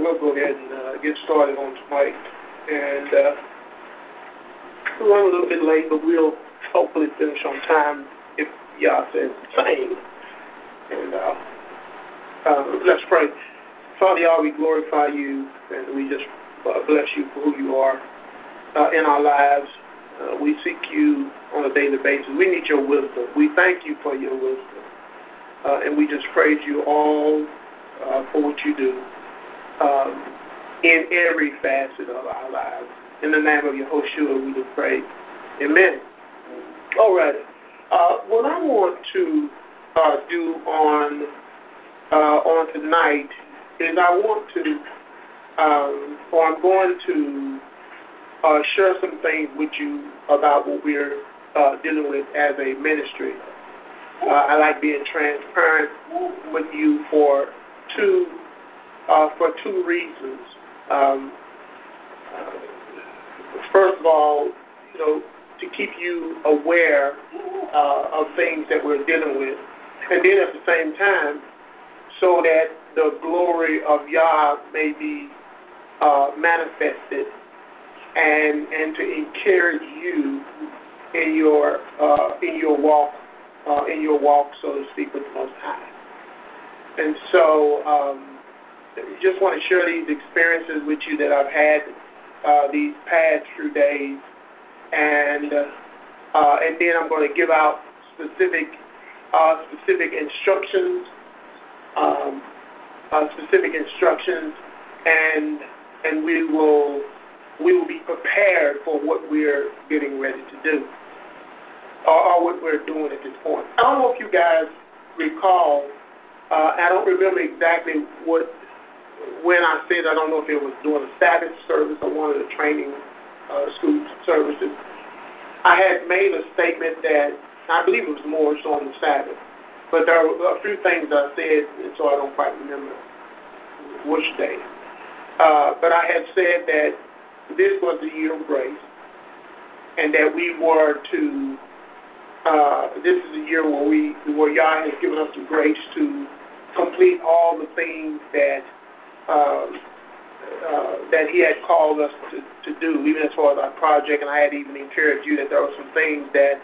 we'll go ahead and get started on tonight. And we'll run a little bit late, but we'll hopefully finish on time if y'all says the same. And let's pray. Father, y'all, we glorify you, and we just bless you for who you are in our lives. We seek you on a daily basis. We need your wisdom. We thank you for your wisdom. And we just praise you all for what you do in every facet of our lives. In the name of Yehoshua, we do pray. Amen. All right. What I want to do on tonight is I'm going to share some things with you about what we're dealing with as a ministry. I like being transparent with you for two reasons. First of all, to keep you aware of things that we're dealing with, and then at the same time, so that the glory of Yah may be manifested, and to encourage you in your walk, so to speak, with the Most High. And so, just want to share these experiences with you that I've had these past few days, and then I'm going to give out specific instructions, and we will be prepared for what we're getting ready to do, or what we're doing at this point. I don't know if you guys recall. I don't remember exactly when I said. I don't know if it was during a Sabbath service or one of the training school services. I had made a statement that I believe it was more so on the Sabbath, but there were a few things I said, and so I don't quite remember which day. But I had said that this was the year of grace, and that we were to. This is the year where Yah has given us the grace to complete all the things that He had called us to do, even as far as our project. And I had even encouraged you that there were some things that,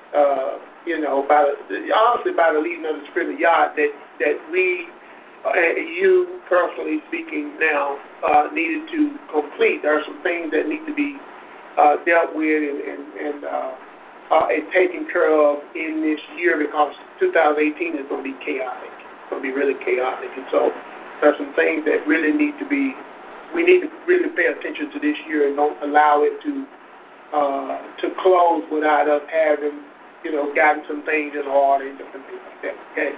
by the leading of the Spirit of Yah, that we, you personally speaking now, needed to complete. There are some things that need to be dealt with and taken care of in this year, because 2018 is going to be chaotic. It's going to be really chaotic. And so there are some things that really need to be, we need to really pay attention to this year and don't allow it to close without us having, gotten some things in order and different things like that. Okay.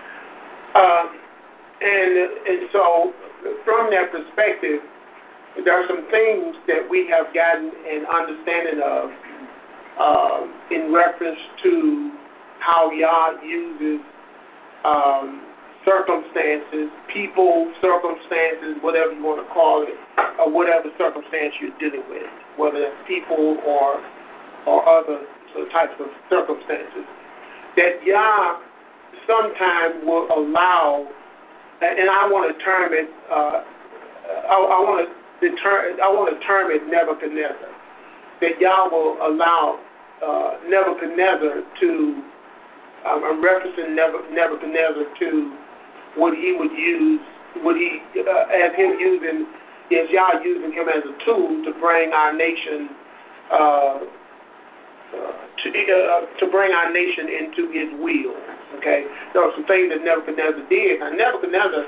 And so from that perspective, there are some things that we have gotten an understanding of in reference to how Yah uses circumstances, people, circumstances, whatever you want to call it, or whatever circumstance you're dealing with, whether it's people or other types of circumstances, that Yah sometimes will allow, and I want to term it, I want to term it Nebuchadnezzar, that Yah will allow Nebuchadnezzar to, I'm referencing Nebuchadnezzar to what he would use, as him using, is Yah using him as a tool to bring our nation, to bring our nation into his will. Okay, there were some things that Nebuchadnezzar did. Now Nebuchadnezzar,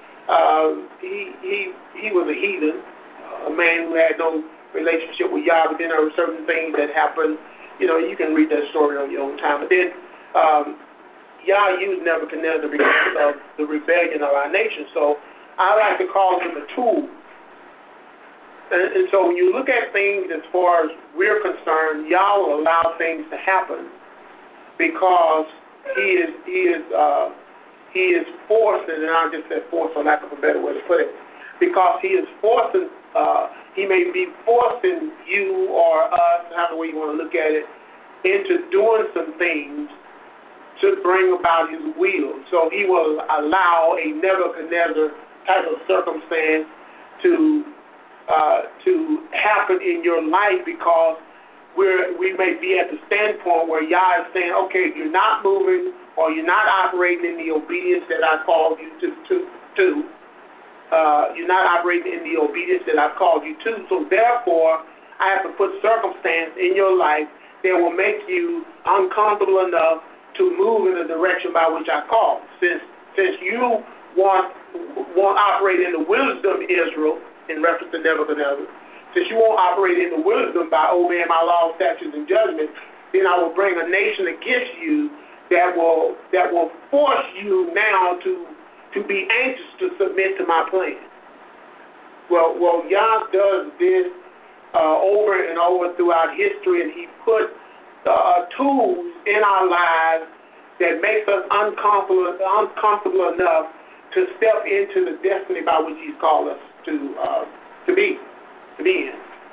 he was a heathen, a man who had no relationship with Yah, but then there were certain things that happened. You can read that story on your own time. But then Yah used Nebuchadnezzar because of the rebellion of our nation. So I like to call him a tool. And so when you look at things as far as we're concerned, Yah will allow things to happen because he is forcing, and I'll just say force for lack of a better way to put it, because he is forcing, he may be forcing you or us, however way you want to look at it, into doing some things to bring about his will. So he will allow a Nebuchadnezzar type of circumstance to happen in your life, because we may be at the standpoint where Yah is saying, okay, you're not moving or you're not operating in the obedience that I called you to. You're not operating in the obedience that I've called you to. So therefore, I have to put circumstance in your life that will make you uncomfortable enough to move in the direction by which I called. Since you won't operate in the wisdom, Israel, in reference to Nebuchadnezzar, since you won't operate in the wisdom by obeying my laws, statutes, and judgments, then I will bring a nation against you that will force you now to be anxious to submit to my plan. Well, Yah does this over and over throughout history, and he put tools in our lives that makes us uncomfortable enough to step into the destiny by which he's called us to be in.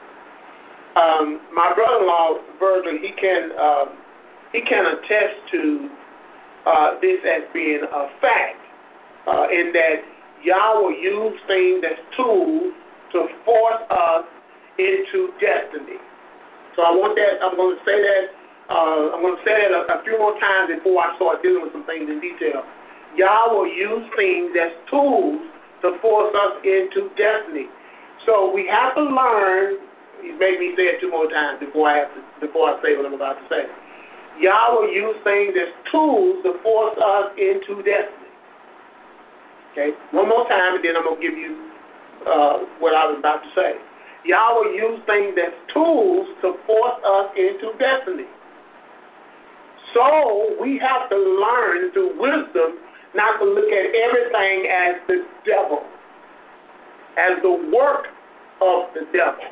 My brother-in-law Virgil, he can attest to this as being a fact, in that Yah will use things as tools to force us into destiny. So I'm going to say that a few more times before I start dealing with some things in detail. Yah will use things as tools to force us into destiny. So we have to learn. He's made me say it 2 more times before I say what I'm about to say. Yah will use things as tools to force us into destiny. Okay, 1 more time, and then I'm going to give you what I was about to say. Yah will use things as tools to force us into destiny. So we have to learn through wisdom not to look at everything as the devil, as the work of the devil.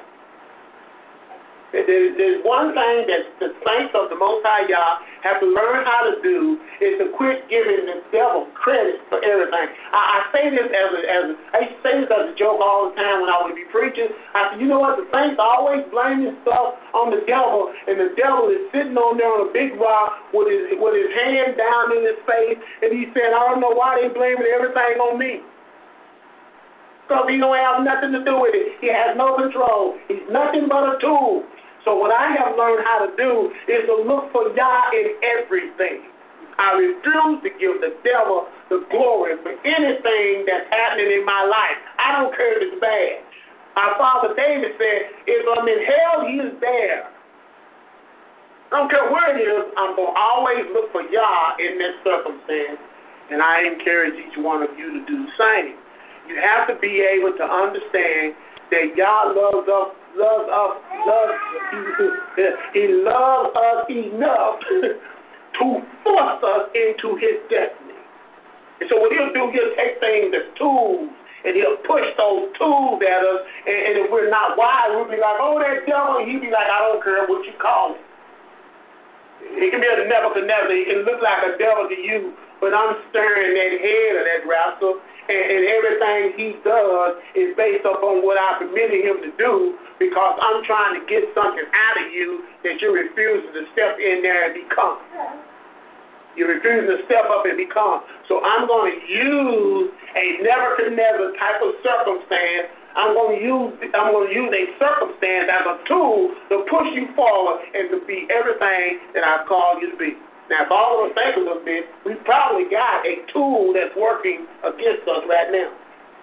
There's one thing that the saints of the Most High Yah have to learn how to do, is to quit giving the devil credit for everything. I say this I used to say this as a joke all the time when I would be preaching. I said, you know what, the saints always blaming stuff on the devil, and the devil is sitting on there on a big rock with his hand down in his face, and he said, I don't know why they blaming everything on me. Because he don't have nothing to do with it. He has no control. He's nothing but a tool. So what I have learned how to do is to look for Yah in everything. I refuse to give the devil the glory for anything that's happening in my life. I don't care if it's bad. Our father David said, if I'm in hell, he is there. I don't care where it is, I'm going to always look for Yah in that circumstance. And I encourage each one of you to do the same. You have to be able to understand that Yah loves us enough to force us into his destiny. And so what he'll do, he'll take things as tools, and he'll push those tools at us, and if we're not wise, we'll be like, oh, that devil, and he'll be like, I don't care what you call it. It can be a Nebuchadnezzar, it can look like a devil to you, but I'm stirring that head of that rascal, and everything he does is based upon what I permitted him to do, because I'm trying to get something out of you that you're refusing to step in there and become. You're refusing to step up and become. So I'm going to use a Nebuchadnezzar type of circumstance. I'm going to use a circumstance as a tool to push you forward and to be everything that I've called you to be. Now, if all of us think a little bit, we probably got a tool that's working against us right now.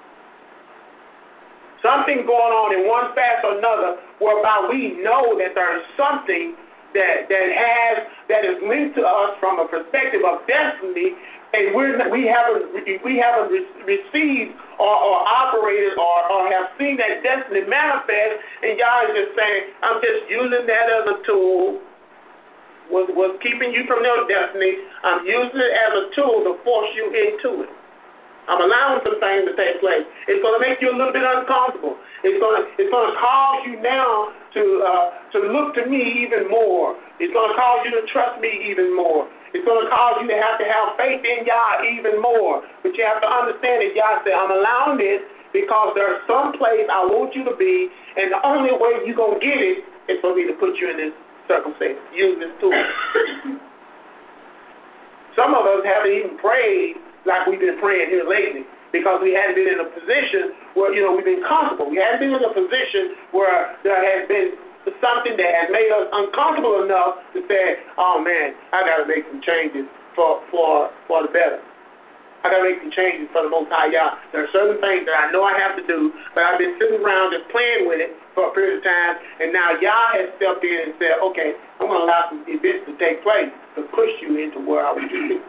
Something going on in one fashion or another, whereby we know that there's something that is linked to us from a perspective of destiny, and we haven't received or operated or have seen that destiny manifest, and y'all is just saying, I'm just using that as a tool. Was keeping you from your destiny. I'm using it as a tool to force you into it. I'm allowing some things to take place. It's going to make you a little bit uncomfortable. It's going to cause you now to look to me even more. It's going to cause you to trust me even more. It's going to cause you to have faith in Yah even more. But you have to understand that Yah said, I'm allowing this because there's some place I want you to be, and the only way you're going to get it is for me to put you in this circumstance, use this tool. Some of us haven't even prayed like we've been praying here lately. because we hadn't been in a position where, we've been comfortable. We hadn't been in a position where there has been something that has made us uncomfortable enough to say, oh man, I got to make some changes for the better. I got to make some changes for the Most High Yah. There are certain things that I know I have to do, but I've been sitting around just playing with it for a period of time, and now Yah has stepped in and said, okay, I'm going to allow some events to take place to push you into where I want you to be.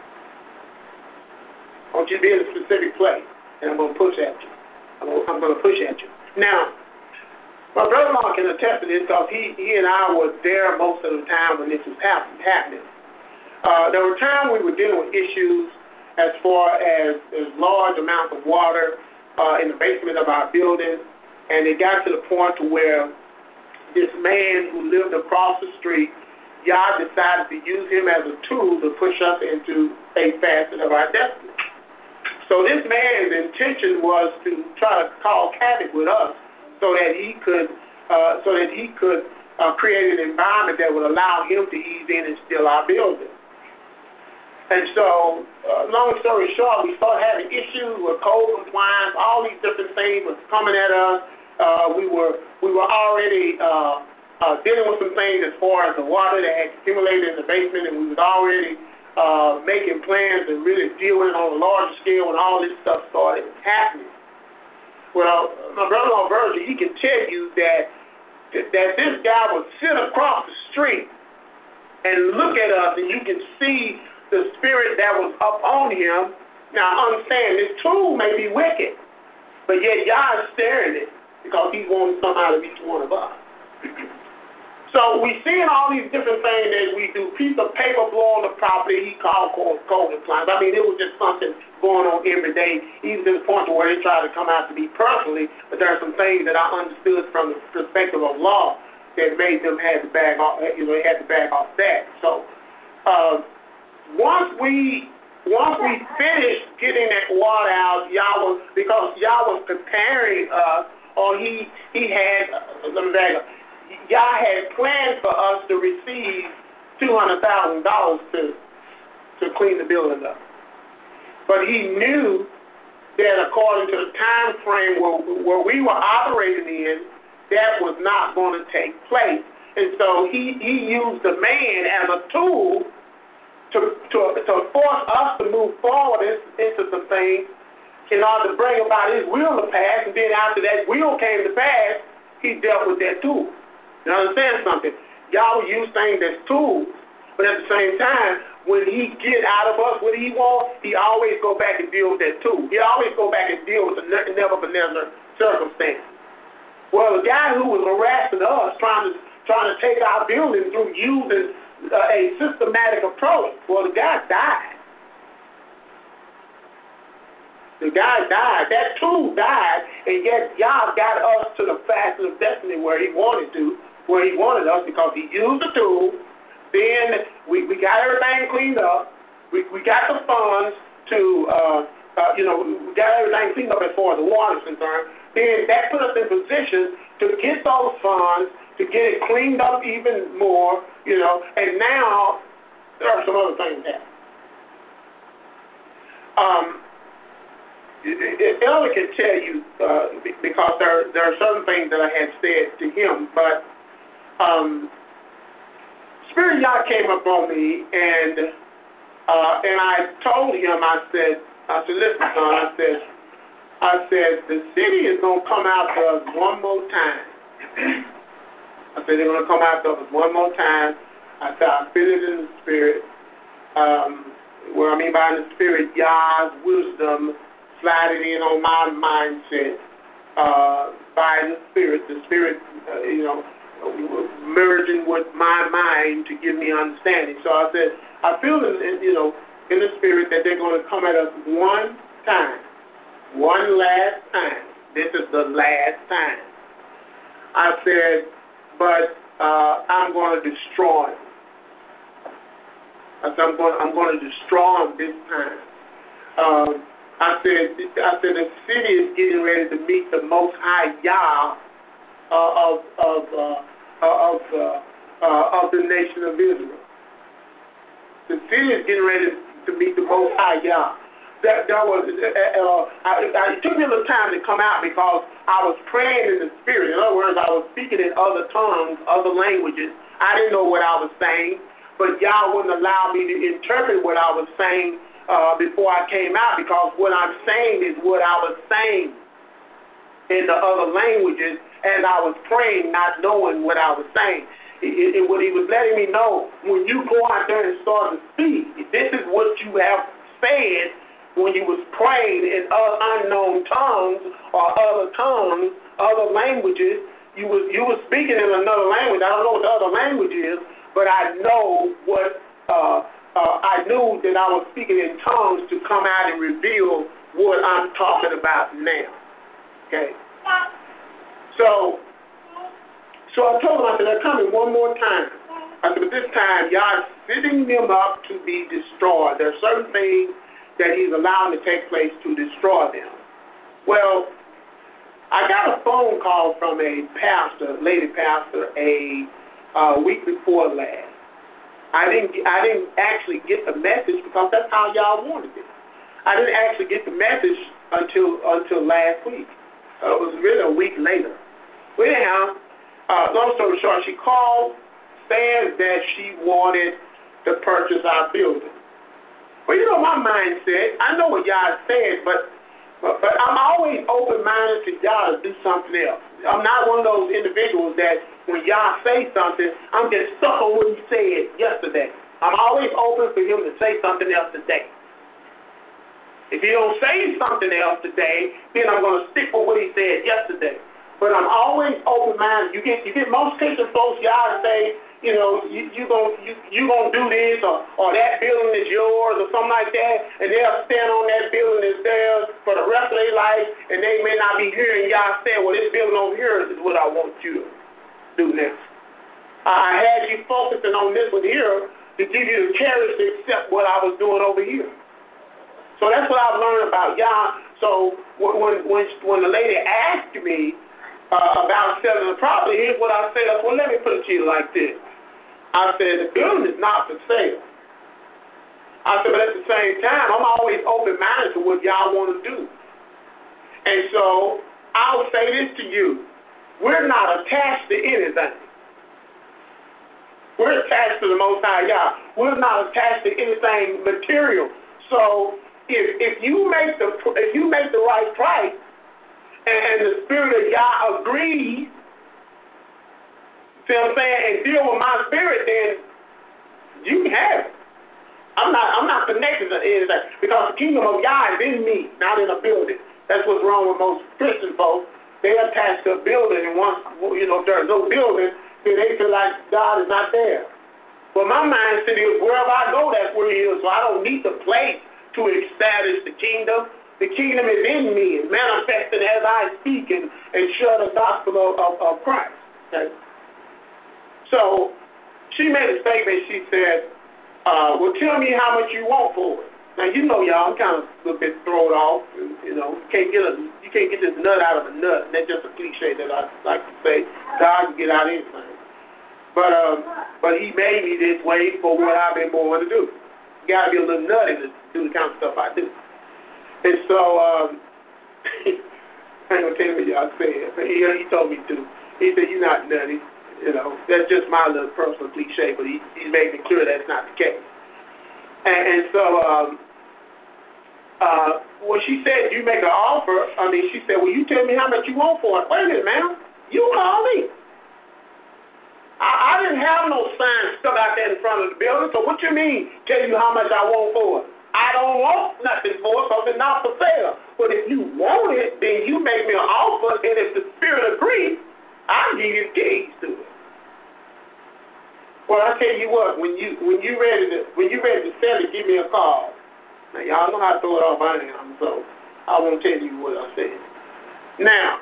I want you to be in a specific place, and I'm going to push at you. I'm going to push at you. Now, my brother-in-law can attest to this because he and I were there most of the time when this was happening. There were times we were dealing with issues as far as large amounts of water in the basement of our building, and it got to the point to where this man who lived across the street, Yah decided to use him as a tool to push us into a facet of our destiny. So this man's intention was to try to cause havoc with us so that he could create an environment that would allow him to ease in and steal our building. And so, long story short, we started having issues with code compliance. All these different things were coming at us. We were already dealing with some things as far as the water that had accumulated in the basement, and we was already making plans to really deal with it on a larger scale when all this stuff started happening. Well, my brother-in-law Virgil, he can tell you that this guy would sit across the street and look at us, and you can see the spirit that was up on him. Now, understand, this tool may be wicked, but yet Yah is staring at it because he wants some out of each one of us. So we seeing all these different things as we do. Piece of paper blow on the property, he called code compliance. I mean, it was just something going on every day, even to the point where they tried to come out to me personally, but there are some things that I understood from the perspective of law that made them had to back off, they had to back off that. So once we finished getting that water out, because Yah was preparing us, or he had, let me back up, Yah had planned for us to receive $200,000 to clean the building up. But he knew that according to the time frame where we were operating in, that was not going to take place. And so he used the man as a tool to force us to move forward into some things in order to bring about his will to pass. And then after that will came to pass, he dealt with that tool. You understand something? Y'all will use things as tools, but at the same time, when he get out of us what he wants, he always go back and deal with that tool. He always go back and deal with the Nebuchadnezzar circumstance. Well, the guy who was harassing us, trying to take our building through using a systematic approach, well, the guy died. The guy died. That tool died, and yet Yah got us to the facet of destiny where he wanted us, because he used the tool. Then we got everything cleaned up. We got the funds to, we got everything cleaned up as far as the water is concerned. Then that put us in position to get those funds, to get it cleaned up even more, and now there are some other things happening. Elder can tell you, because there are certain things that I had said to him, but Spirit Yah came up on me, and I told him, I said, listen, son, I said, the city is going to come after us one more time. I said, they're going to come after us one more time. I said, I feel it in the spirit. What I mean by in the spirit, Yah's wisdom sliding in on my mindset by the spirit merging with my mind to give me understanding. So I said, I feel in the spirit that they're going to come at us one time, one last time. This is the last time. I said, but I'm going to destroy them. I said, I'm going to destroy them this time. I said the city is getting ready to meet the Most High Yah of the nation of Israel. The city is getting ready to meet the Most High Yah. It took me a little time to come out because I was praying in the spirit. In other words, I was speaking in other tongues, other languages. I didn't know what I was saying, but y'all wouldn't allow me to interpret what I was saying before I came out, because what I'm saying is what I was saying in the other languages as I was praying, not knowing what I was saying. What he was letting me know, when you go out there and start to speak, this is what you have said when you was praying in unknown tongues or other languages. You was speaking in another language. I don't know what the other language is, but I know what I knew that I was speaking in tongues to come out and reveal what I'm talking about now. Okay. So I told him, I said, they're coming one more time. I said, but this time, y'all setting them up to be destroyed. There are certain things that he's allowing to take place to destroy them. Well, I got a phone call from a pastor, lady pastor, a week before last. I didn't actually get the message because that's how y'all wanted it. I didn't actually get the message until last week. It was really a week later. Well, anyhow, long story short, she called, said that she wanted to purchase our building. Well, you know my mindset. I know what y'all said, but I'm always open-minded to y'all to do something else. I'm not one of those individuals that when y'all say something, I'm just stuck on what he said yesterday. I'm always open for him to say something else today. If he don't say something else today, then I'm going to stick with what he said yesterday. But I'm always open-minded. You get most Christian folks, y'all say, you know, you gonna do this or that building is yours or something like that, and they'll stand on that building as theirs for the rest of their life, and they may not be hearing y'all say, well, this building over here is what I want you to do next. I had you focusing on this one here to give you the courage to accept what I was doing over here. So that's what I've learned about y'all. So when the lady asked me about selling the property, here's what I said. Well, let me put it to you like this. I said, the building is not for sale. I said, but at the same time, I'm always open-minded to what y'all want to do. And so I'll say this to you. We're not attached to anything. We're attached to the Most High Yah. We're not attached to anything material. So if you make the right price and the Spirit of Yah agrees, see what I'm saying, and deal with my spirit, then you can have it. I'm not connected to anything because the kingdom of Yah is in me, not in a building. That's what's wrong with most Christian folks. They're attached to a building, and once if there's no building, then they feel like God is not there. Well, my mindset is wherever I go, that's where He is. So I don't need the place to establish the kingdom. The kingdom is in me and manifesting as I speak and share the gospel of Christ. Okay? So she made a statement. She said, well, tell me how much you want for it. Now, you know, y'all, I'm kind of a little bit thrown off. And, you can't get this nut out of a nut. That's just a cliche that I like to say. God can get out anything. But He made me this way for what I've been born to do. You got to be a little nutty to do the kind of stuff I do. And so, I ain't going to tell you what y'all said. He told me to. He said, you're not nutty. That's just my little personal cliche, but he made me clear that's not the case. And so, when she said, you make an offer, she said, well, you tell me how much you want for it. Wait a minute, ma'am. You call me. I didn't have no sign stuck out there in front of the building, so what you mean, tell you how much I want for it? I don't want nothing for it because it's not for sale. But if you want it, then you make me an offer, and if the Spirit agrees, I'll give you the keys to it. Well, I tell you what, when you ready to sell it, give me a call. Now y'all know how to throw it off I am, so I won't tell you what I said. Now,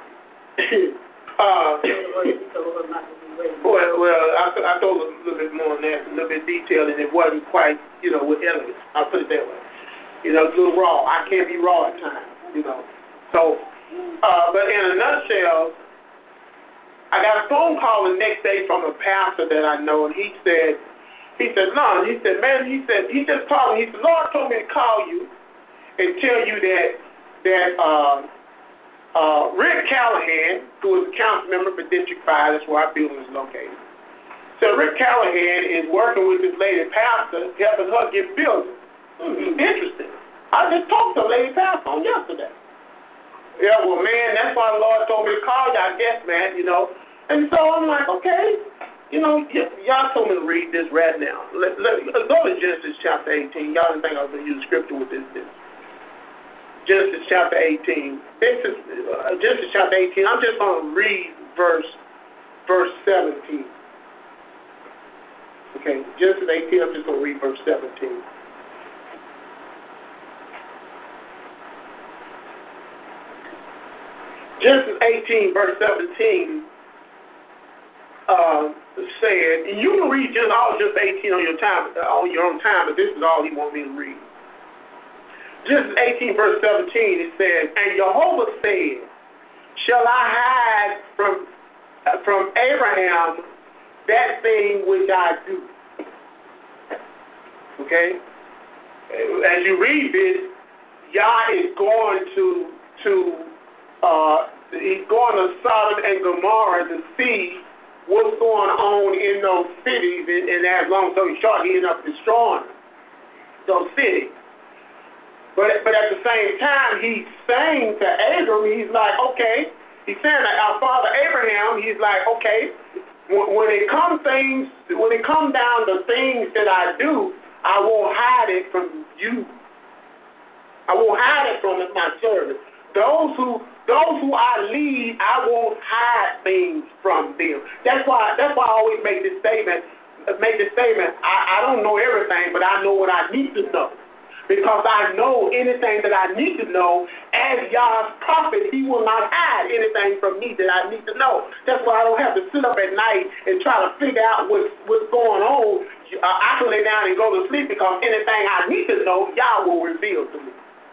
I told a little bit more on that, a little bit detailed, and it wasn't quite, with elegance. I'll put it that way. It's a little raw. I can't be raw at times, So, but in a nutshell, I got a phone call the next day from a pastor that I know, and he said, man, he just called me. He said, Lord told me to call you and tell you that Rick Callahan, who is a council member for District 5, that's where our building is located. So Rick Callahan is working with this lady pastor, helping her get buildings. Interesting. I just talked to a lady pastor on yesterday. Yeah, well, man, that's why the Lord told me to call you, I guess, man, you know. And so I'm like, okay, you know, y'all told me to read this right now. Let's go to Genesis chapter 18. Y'all didn't think I was going to use scripture with this. Genesis chapter 18. This is Genesis chapter 18. I'm just going to read verse 17. Okay, Genesis 18, I'm just going to read verse 17. Genesis 18, verse 17 said, and you can read just all Genesis 18 on your own time, but this is all he wants me to read. Genesis 18, verse 17, it says, and Jehovah said, shall I hide from Abraham that thing which I do? Okay? As you read this, Yah is going he's going to Sodom and Gomorrah to see what's going on in those cities, and as long story short, he ended up destroying those cities. But at the same time, he's saying to Abram, he's like, okay, he's saying that our father Abraham, he's like, okay, when it comes down to things that I do, I won't hide it from you. I won't hide it from my servants. Those who I lead, I won't hide things from them. That's why I always make this statement. I don't know everything, but I know what I need to know. Because I know anything that I need to know, as Yah's prophet, he will not hide anything from me that I need to know. That's why I don't have to sit up at night and try to figure out what's going on. I can lay down and go to sleep because anything I need to know, Yah will reveal to me.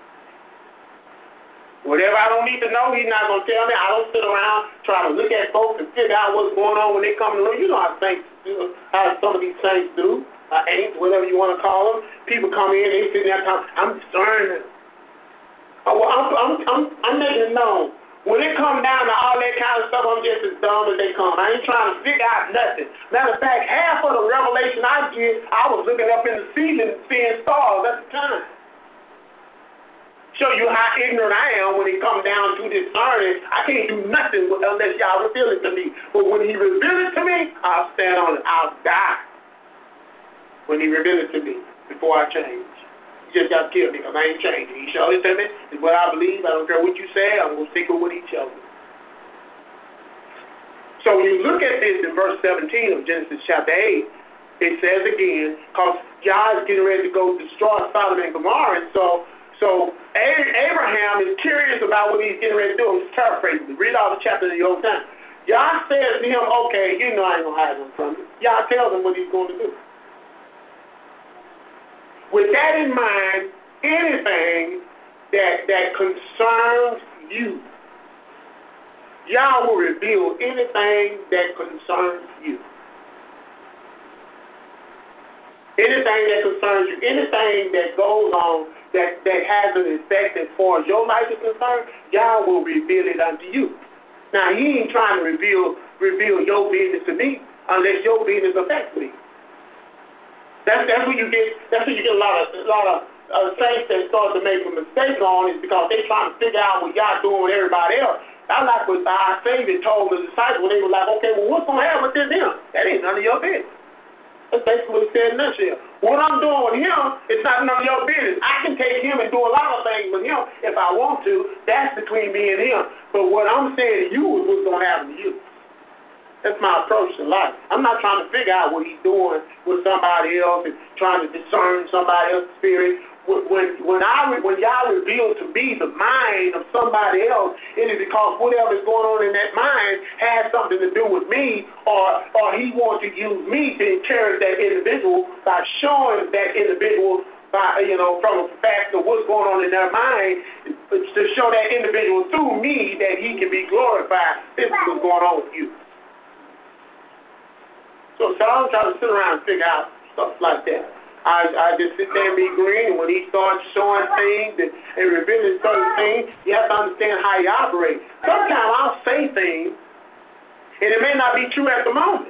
Whatever I don't need to know, he's not going to tell me. I don't sit around trying to look at folks and figure out what's going on when they come in the room. You know how some of these saints do, ain't, whatever you want to call them. People come in, they sit there talking, I'm discerning. Oh, well, I'm making it known. When it comes down to all that kind of stuff, I'm just as dumb as they come. I ain't trying to figure out nothing. Matter of fact, half of the revelation I get, I was looking up in the ceiling seeing stars at the time. Show you how ignorant I am when it comes down to discerning. I can't do nothing unless y'all reveal it to me. But when he reveals it to me, I'll stand on it. I'll die when he reveals it to me before I change. You just got to kill me because I ain't changing. He showed it to me. It's what I believe. I don't care what you say. I'm going to stick with what he showed me. So when you look at this in verse 17 of Genesis chapter 8, it says again, because Yah is getting ready to go destroy Sodom and Gomorrah, and so Abraham is curious about what he's getting ready to do. I'm just paraphrasing. Read all the chapters of the Old Testament. Yah says to him, okay, you know I ain't going to hide him from you. Yah tells him what he's going to do. With that in mind, anything that concerns you, Yah will reveal anything that concerns you. Anything that concerns you, anything that goes on that has an effect as far as your life is concerned, Yah will reveal it unto you. Now, he ain't trying to reveal your business to me unless your business affects me. That's where you get a lot of saints that start to make a mistake on is because they trying to figure out what Yah doing with everybody else. I like what our Savior told the disciples when they were like, okay, well, what's going to happen with this him? That ain't none of your business. That's basically what he said in a nutshell. What I'm doing with him, it's not none of your business. I can take him and do a lot of things with him if I want to. That's between me and him. But what I'm saying to you is what's going to happen to you. That's my approach to life. I'm not trying to figure out what he's doing with somebody else and trying to discern somebody else's spirit. When Yah reveals to me the mind of somebody else, it is because whatever is going on in that mind has something to do with me, or he wants to use me to encourage that individual by showing that individual from a fact of what's going on in their mind, to show that individual through me that he can be glorified. This is what's going on with you. So I don't try to sit around and figure out stuff like that. I just sit there and be green. And when he starts showing things and revealing certain things, you have to understand how he operates. Sometimes I'll say things, and it may not be true at the moment.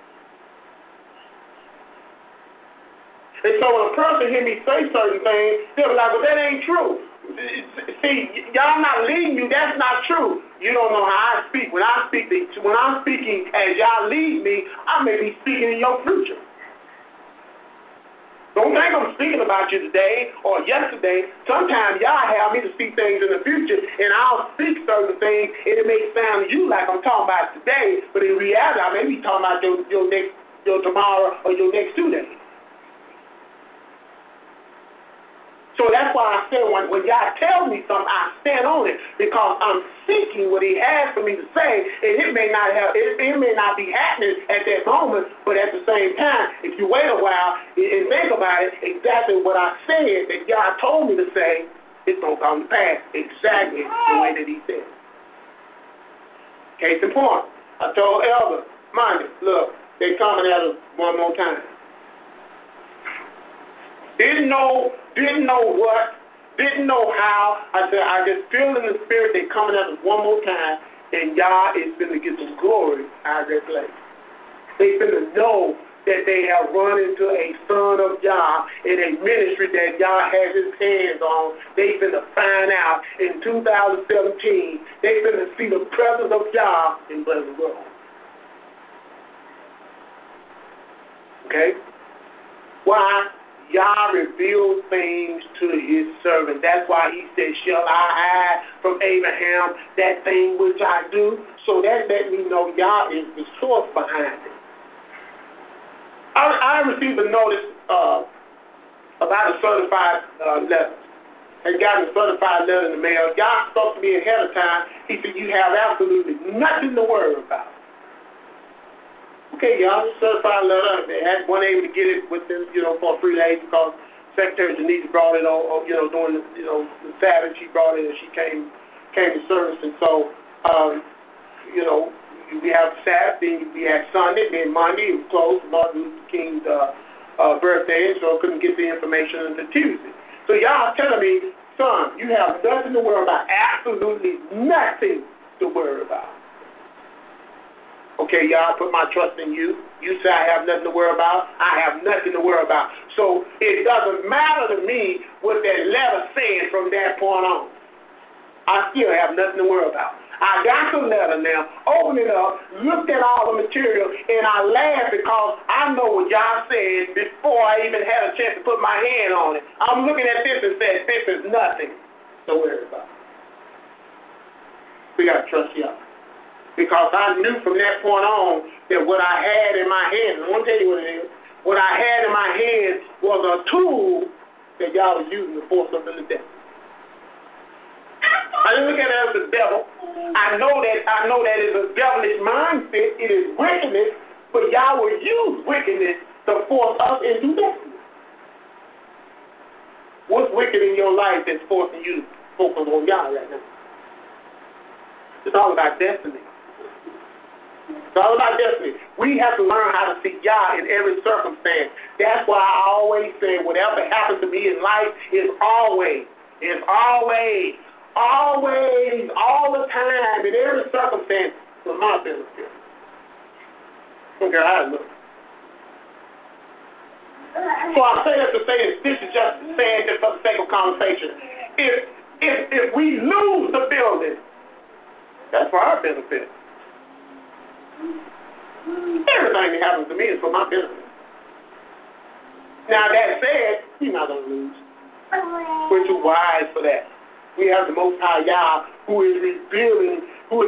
And so when a person hear me say certain things, they'll be like, well, that ain't true. See, y'all not leading you. That's not true. You don't know how I speak. When I'm speaking as y'all lead me, I may be speaking in your future. Don't think I'm speaking about you today or yesterday. Sometimes y'all have me to speak things in the future, and I'll speak certain things, and it may sound to you like I'm talking about today, but in reality, I may be talking about your tomorrow or your next 2 days. So that's why I said when y'all tell me something, I stand on it because I'm seeking what he has for me to say, and it may not be happening at that moment, but at the same time, if you wait a while and think about it, exactly what I said that God told me to say, it's going to come to pass exactly the way that he said. Case in point, I told Elder Monday, look, they coming at us one more time. Didn't know what, didn't know how. I said, I just feel in the spirit they coming at us one more time, and y'all is going to get some glory out of that place. They going to know that they have run into a son of Yah in a ministry that Yah has his hands on. They going to find out in 2017, they going to see the presence of Yah in Pleasant Grove. Okay? Why? Yah revealed things to his servant. That's why he said, shall I hide from Abraham that thing which I do? So that let me know Yah is the source behind it. I received a notice about a certified letter. Had gotten a certified letter in the mail. Yah spoke to me ahead of time. He said, you have absolutely nothing to worry about. Okay, y'all, certified letter. They wasn't able to get it with them, for 3 days because Secretary Denise brought it on, during the Sabbath. She brought it and she came to service. And so, we have Sabbath, then we had Sunday, then Monday. It was closed for Martin Luther King's birthday, so I couldn't get the information until Tuesday. So y'all telling me, son, you have nothing to worry about, absolutely nothing to worry about. Okay, y'all, put my trust in you. You say I have nothing to worry about. I have nothing to worry about. So it doesn't matter to me what that letter said from that point on. I still have nothing to worry about. I got the letter now, opened it up, looked at all the material, and I laughed because I know what y'all said before I even had a chance to put my hand on it. I'm looking at this and said, this is nothing to worry about. We got to trust y'all. Because I knew from that point on that what I had in my hand, I'm going to tell you what it is, what I had in my hand was a tool that y'all was using to force something to death. I didn't look at it as the devil. I know that it's a devilish mindset. It is wickedness, but y'all will use wickedness to force us into destiny. What's wicked in your life that's forcing you to focus on y'all right now? It's all about destiny. It's all about destiny. We have to learn how to see Yah in every circumstance. That's why I always say whatever happens to me in life is always, all the time, in every circumstance, for my benefit. Okay, I look. So I say that to say this is just saying this for the sake of conversation. If we lose the building, that's for our benefit. Everything that happens to me is for my benefit. Now that said, we're not going to lose. We're too wise for that. We have the Most High Yah who is revealing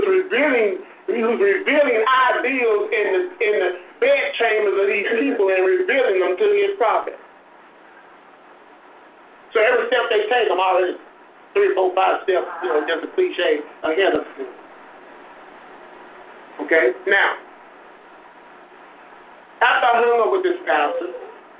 ideals in the bed chambers of these people and revealing them to his prophet. So every step they take, I'm already 3, 4, 5 steps, just a cliche ahead of them. Okay? Now, after I hung up with this pastor,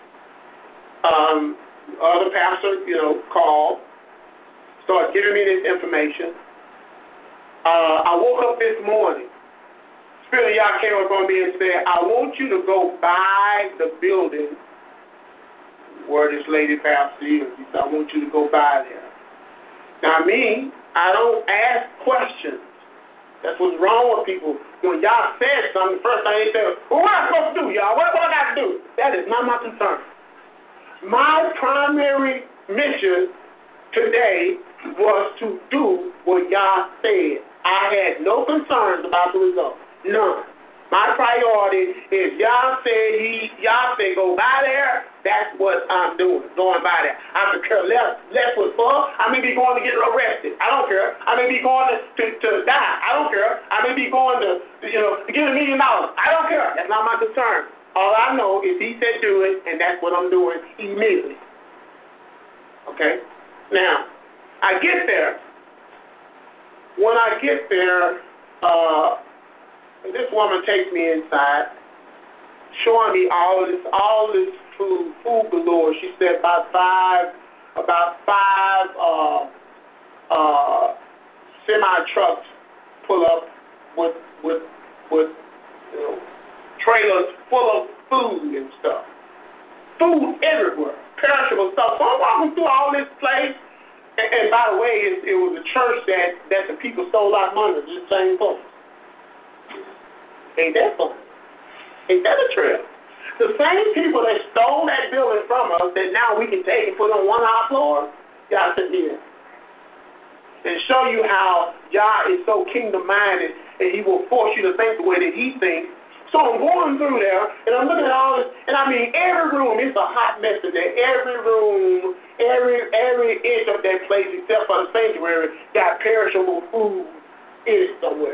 other pastor, called, started giving me this information. I woke up this morning. Spirit of Yah came up on me and said, I want you to go by the building where this lady pastor is. He said, I want you to go by there. Now me, I don't ask questions. That's what's wrong with people. When y'all said something, the first thing they say, well, what am I supposed to do, y'all? What I got to do? That is not my concern. My primary mission today was to do what y'all said. I had no concerns about the result. None. My priority is y'all say go by there. That's what I'm doing, going by there. I could care less with full. I may be going to get arrested. I don't care. I may be going to die. I don't care. I may be going to get $1 million. I don't care. That's not my concern. All I know is he said do it, and that's what I'm doing immediately. Okay? Now, I get there. When I get there, this woman takes me inside, showing me all this food galore. She said about five semi trucks pull up with trailers full of food and stuff. Food everywhere, perishable stuff. So I'm walking through all this place. And by the way, it was a church that the people stole our money, the same folks. Ain't that fun? Ain't that a trip? The same people that stole that building from us that now we can take and put on one high floor, y'all sit here and show you how Yah is so kingdom-minded and he will force you to think the way that he thinks. So I'm going through there, and I'm looking at all this, and I mean, every room, it's a hot mess in there. Every room, every inch of that place, except for the sanctuary, got perishable food in it somewhere.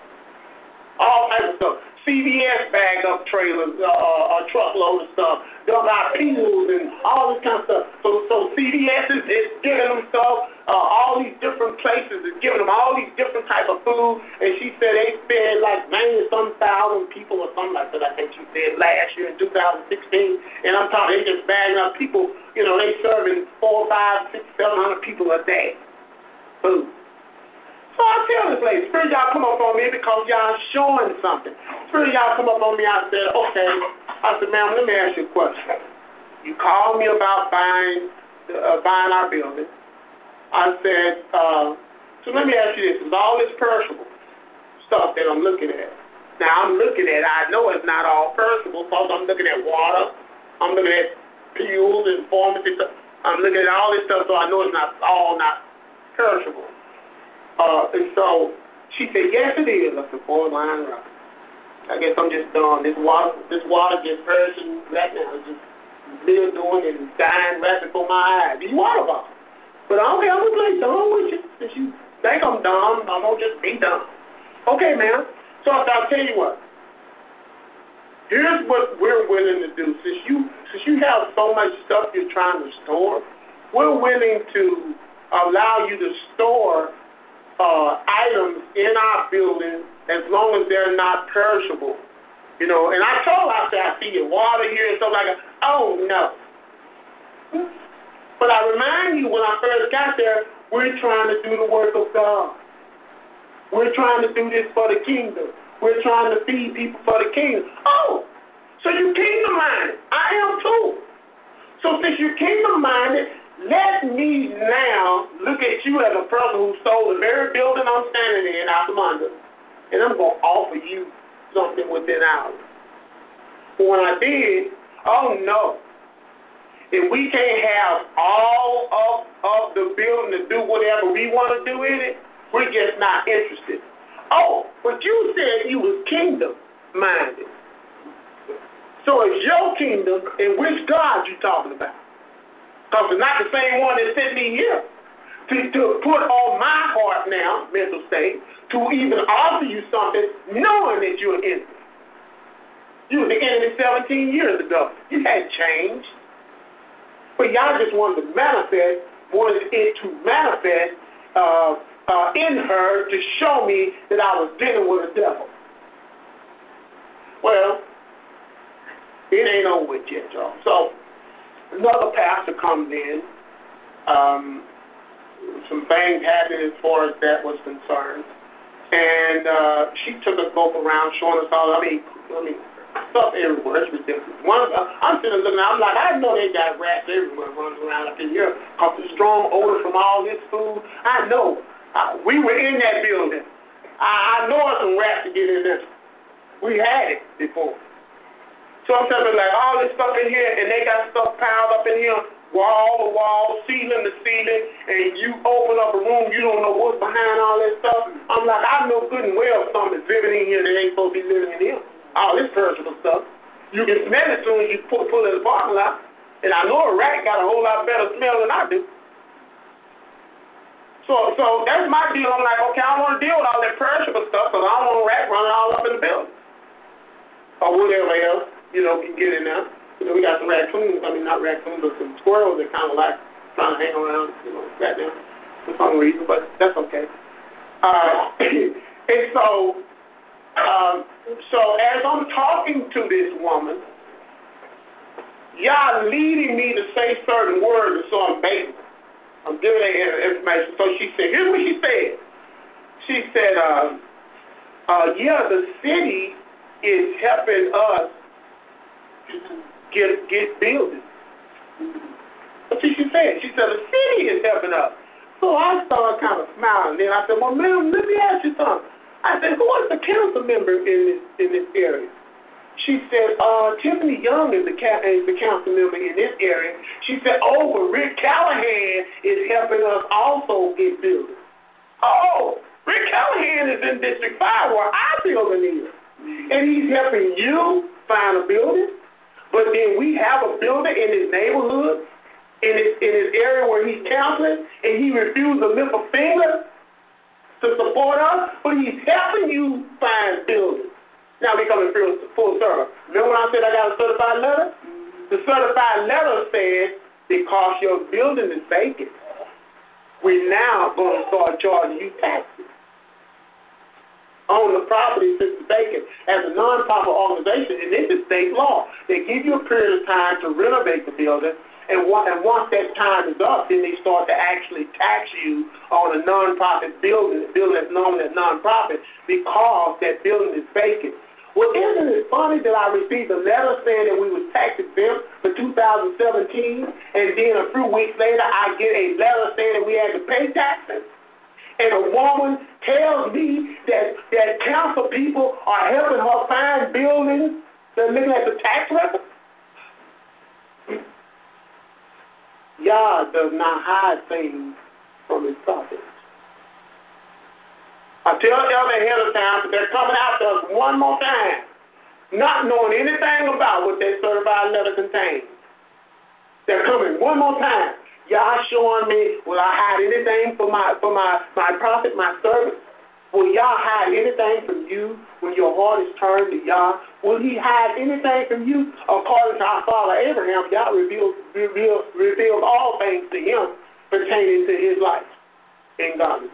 All types of stuff. CVS bag up trailers, a truckload of stuff. Dump out peels and all this kind of stuff. So CVS is giving them stuff. All these different places is giving them all these different type of food. And she said they fed like 90-some thousand people or something like that. I think she said last year in 2016. And I'm talking, they just bagging up people. They serving 400, 500, 600, 700 people a day. Food. So I tell this lady, Spirit y'all come up on me because y'all showing something. Spirit y'all come up on me, I said, okay. I said, ma'am, let me ask you a question. You called me about buying our building. I said, so let me ask you this. Is all this perishable stuff that I'm looking at? Now I'm looking at, I know it's not all perishable because I'm looking at water. I'm looking at fuels and pharmacy stuff. I'm looking at all this stuff, so I know it's not perishable. And so she said, yes, it is. I said, boy, line right. I guess I'm just done. This water just perishing right now. It's just mildewing and dying right before my eyes. These water bottles. But okay, I'm going to play dumb with you. Since you think I'm dumb, I'm going to just be dumb. Okay, ma'am. So I'll tell you what. Here's what we're willing to do. Since you have so much stuff you're trying to store, we're willing to allow you to store items in our building as long as they're not perishable. And I told her, I said, I see your water here and stuff like that. Oh, no. But I remind you, when I first got there, we're trying to do the work of God. We're trying to do this for the kingdom. We're trying to feed people for the kingdom. Oh, so you're kingdom-minded. I am too. So since you're kingdom-minded, let me now look at you as a person who stole the very building I'm standing in out from under, and I'm going to offer you something within hours. But when I did, oh no. If we can't have all of the building to do whatever we want to do in it, we're just not interested. Oh, but you said you was kingdom-minded. So it's your kingdom, and which God you talking about? Because it's not the same one that sent me here to put on my heart now, mental state, to even offer you something knowing that you're an enemy. You was the enemy 17 years ago. You hadn't changed. But y'all just wanted it to manifest in her to show me that I was dealing with a devil. Well, it ain't over with yet, y'all. So another pastor comes in. Some things happened as far as that was concerned. And she took us both around, showing us all. I mean, Stuff everywhere. It's ridiculous. I'm sitting looking, I'm like, I know they got rats everywhere running around up in here because the strong odor from all this food. I know. We were in that building. I know some rats to get in there. We had it before. So I'm telling you, like, all this stuff in here, and they got stuff piled up in here, wall to wall, ceiling to ceiling, and you open up a room, you don't know what's behind all that stuff. I'm like, I know good and well something's living in here that ain't supposed to be living in here. All this personal stuff. You can smell it as soon as you pull in the parking lot. And I know a rat got a whole lot better smell than I do. So that's my deal. I'm like, okay, I don't want to deal with all that perishable stuff because I don't want a rat running all up in the building. Or whatever else, can get in there. We got some raccoons, not raccoons, but some squirrels that kind of like trying to hang around, right now for some reason, but that's okay. And so as I'm talking to this woman, y'all leading me to say certain words, and so I'm baiting. I'm giving her information. So she said, here's what she said. She said, yeah, the city is helping us get buildings. That's what she said. She said, the city is helping us. So I started kind of smiling. Then I said, well, ma'am, let me ask you something. I said, who is the council member in this area? She said, Tiffany Young is the council member in this area. She said, but Rick Callahan is helping us also get buildings. Oh, Rick Callahan is in District 5 where our building is. And he's helping you find a building. But then we have a builder in his neighborhood, in his area where he's counseling, and he refused to lift a finger to support us, but he's helping you find buildings. Now we coming full circle. Remember when I said I got a certified letter? The certified letter says, because your building is vacant, we're now going to start charging you taxes on the property since it's vacant. As a non-profit organization, and this is state law, they give you a period of time to renovate the building, and once that time is up, then they start to actually tax you on a non-profit building that's known as non-profit, because that building is vacant. Well, isn't it funny that I received a letter saying that we was tax exempt for 2017, and then a few weeks later I get a letter saying that we had to pay taxes? And a woman tells me that council people are helping her find buildings. They're looking at the tax record. God does not hide things from his prophets. I tell y'all ahead of time, but they're coming out to us one more time, not knowing anything about what that certified letter contains. They're coming one more time. Y'all showing me, will I hide anything for my prophet, my servant? Will y'all hide anything from you when your heart is turned to Yah? Will he hide anything from you? According to our father Abraham, Yah revealed all things to him pertaining to his life in godliness.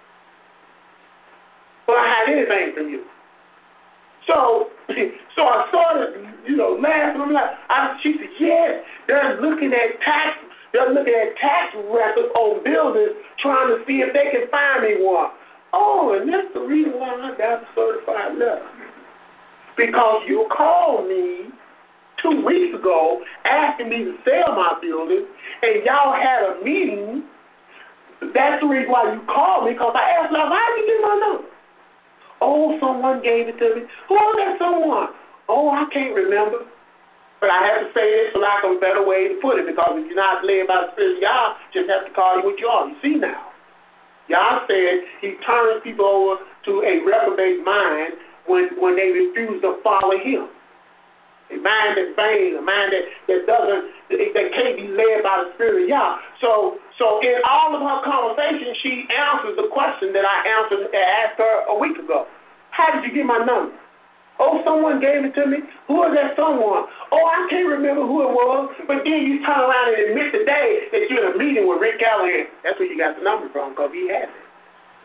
Will I hide anything from you? So I started, laughing. I'm like, she said, yes, they're looking at tax records on buildings, trying to see if they can find me one. Oh, and that's the reason why I got a certified letter. Because you called me 2 weeks ago asking me to sell my building, and y'all had a meeting. That's the reason why you called me, because I asked, how did you get my number? Oh, someone gave it to me. Who was that someone? Oh, I can't remember. But I have to say this for lack of a better way to put it, because if you're not led by the Spirit of God, just have to call you what you are. You see now. Yah said he turns people over to a reprobate mind when they refuse to follow him. A mind that's vain, a mind that can't be led by the Spirit of Yah. So in all of her conversations, she answers the question that I asked her a week ago. How did you get my number? Oh, someone gave it to me. Who is that someone? Oh, I can't remember who it was. But then you turn around and admit today that you're in a meeting with Rick Callahan. That's where you got the number from, because he has it.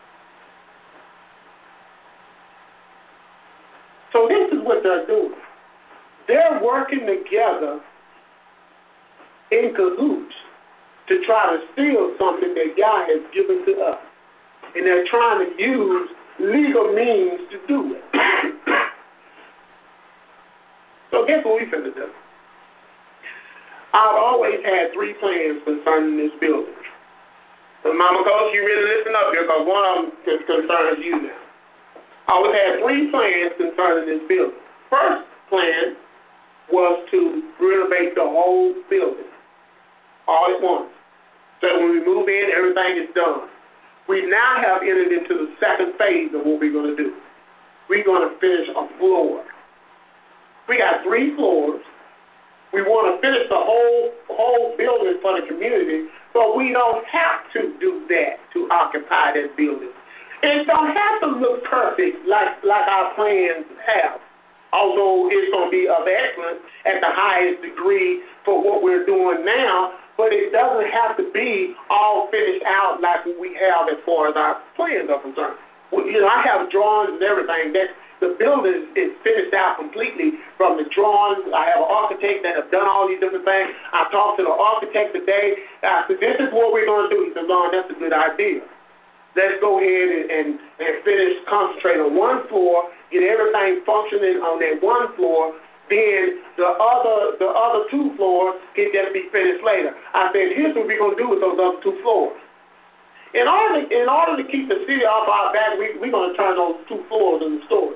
So this is what they're doing. They're working together in cahoots to try to steal something that God has given to us. And they're trying to use legal means to do it. guess what we finna do? I've always had 3 plans concerning this building. So Mama Coach, you really listen up here because one of them concerns you now. I always had 3 plans concerning this building. First plan was to renovate the whole building all at once. So when we move in, everything is done. We now have entered into the second phase of what we're going to do. We're going to finish a floor. We got 3 floors. We want to finish the whole building for the community, but we don't have to do that to occupy that building. It don't have to look perfect like our plans have, although it's going to be of excellence at the highest degree for what we're doing now, but it doesn't have to be all finished out like we have as far as our plans are concerned. I have drawings and everything. The building is finished out completely from the drawings. I have an architect that have done all these different things. I talked to the architect today. I said, this is what we're going to do. He said, Lord, that's a good idea. Let's go ahead and concentrate on one floor, get everything functioning on that one floor. Then the other 2 floors can just be finished later. I said, here's what we're going to do with those other 2 floors. In order to keep the city off our back, we're going to turn those 2 floors into storage.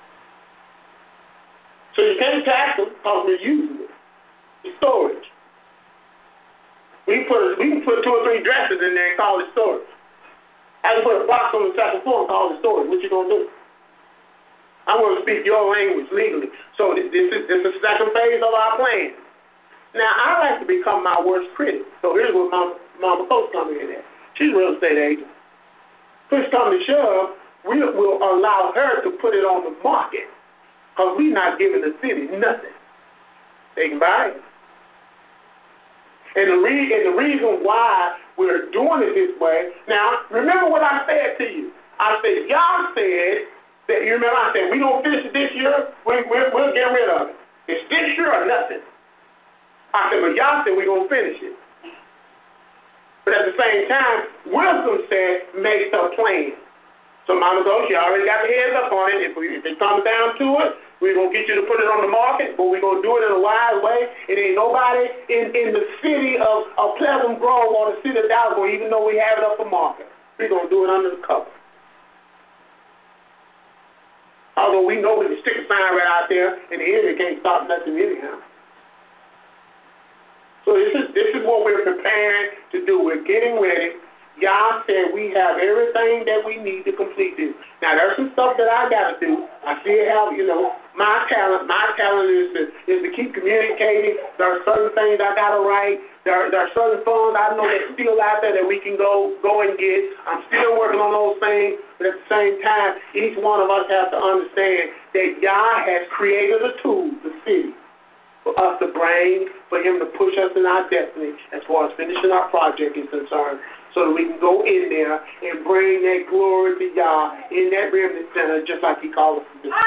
So you can't tax them because we're using it. It's storage. We can put 2 or 3 dresses in there and call it storage. I can put a box on the second floor and call it storage. What you going to do? I'm going to speak your language legally. So this is the second phase of our plan. Now, I like to become my worst critic. So here's what Mama Coach comes in at. She's a real estate agent. Push come to shove, we will allow her to put it on the market because we're not giving the city nothing. They can buy it. And the reason why we're doing it this way, now, remember what I said to you. I said, y'all said that, you remember I said, we're going to finish it this year, we'll get rid of it. It's this year or nothing. I said, but y'all said we're going to finish it. But at the same time, wisdom said, make a plan. So Mama Coach, you already got the heads up on it. If it comes down to it, we're going to get you to put it on the market, but we're going to do it in a wise way. It ain't nobody in the city of Pleasant Grove or the city of Dallas, even though we have it up for market. We're going to do it under the cover. Although we know we can stick a sign right out there, and the enemy can't stop nothing anyhow. So this is what we're preparing to do. We're getting ready. Y'all said we have everything that we need to complete this. Now, there's some stuff that I got to do. I still have, my talent. My talent is to keep communicating. There are certain things I got to write. There are certain funds I know that's still out there that we can go and get. I'm still working on those things. But at the same time, each one of us has to understand that Yah has created a tool, the city, for us to bring, for him to push us in our destiny as far as finishing our project is concerned, so that we can go in there and bring that glory to Yah in that remnant center, just like he called us to do.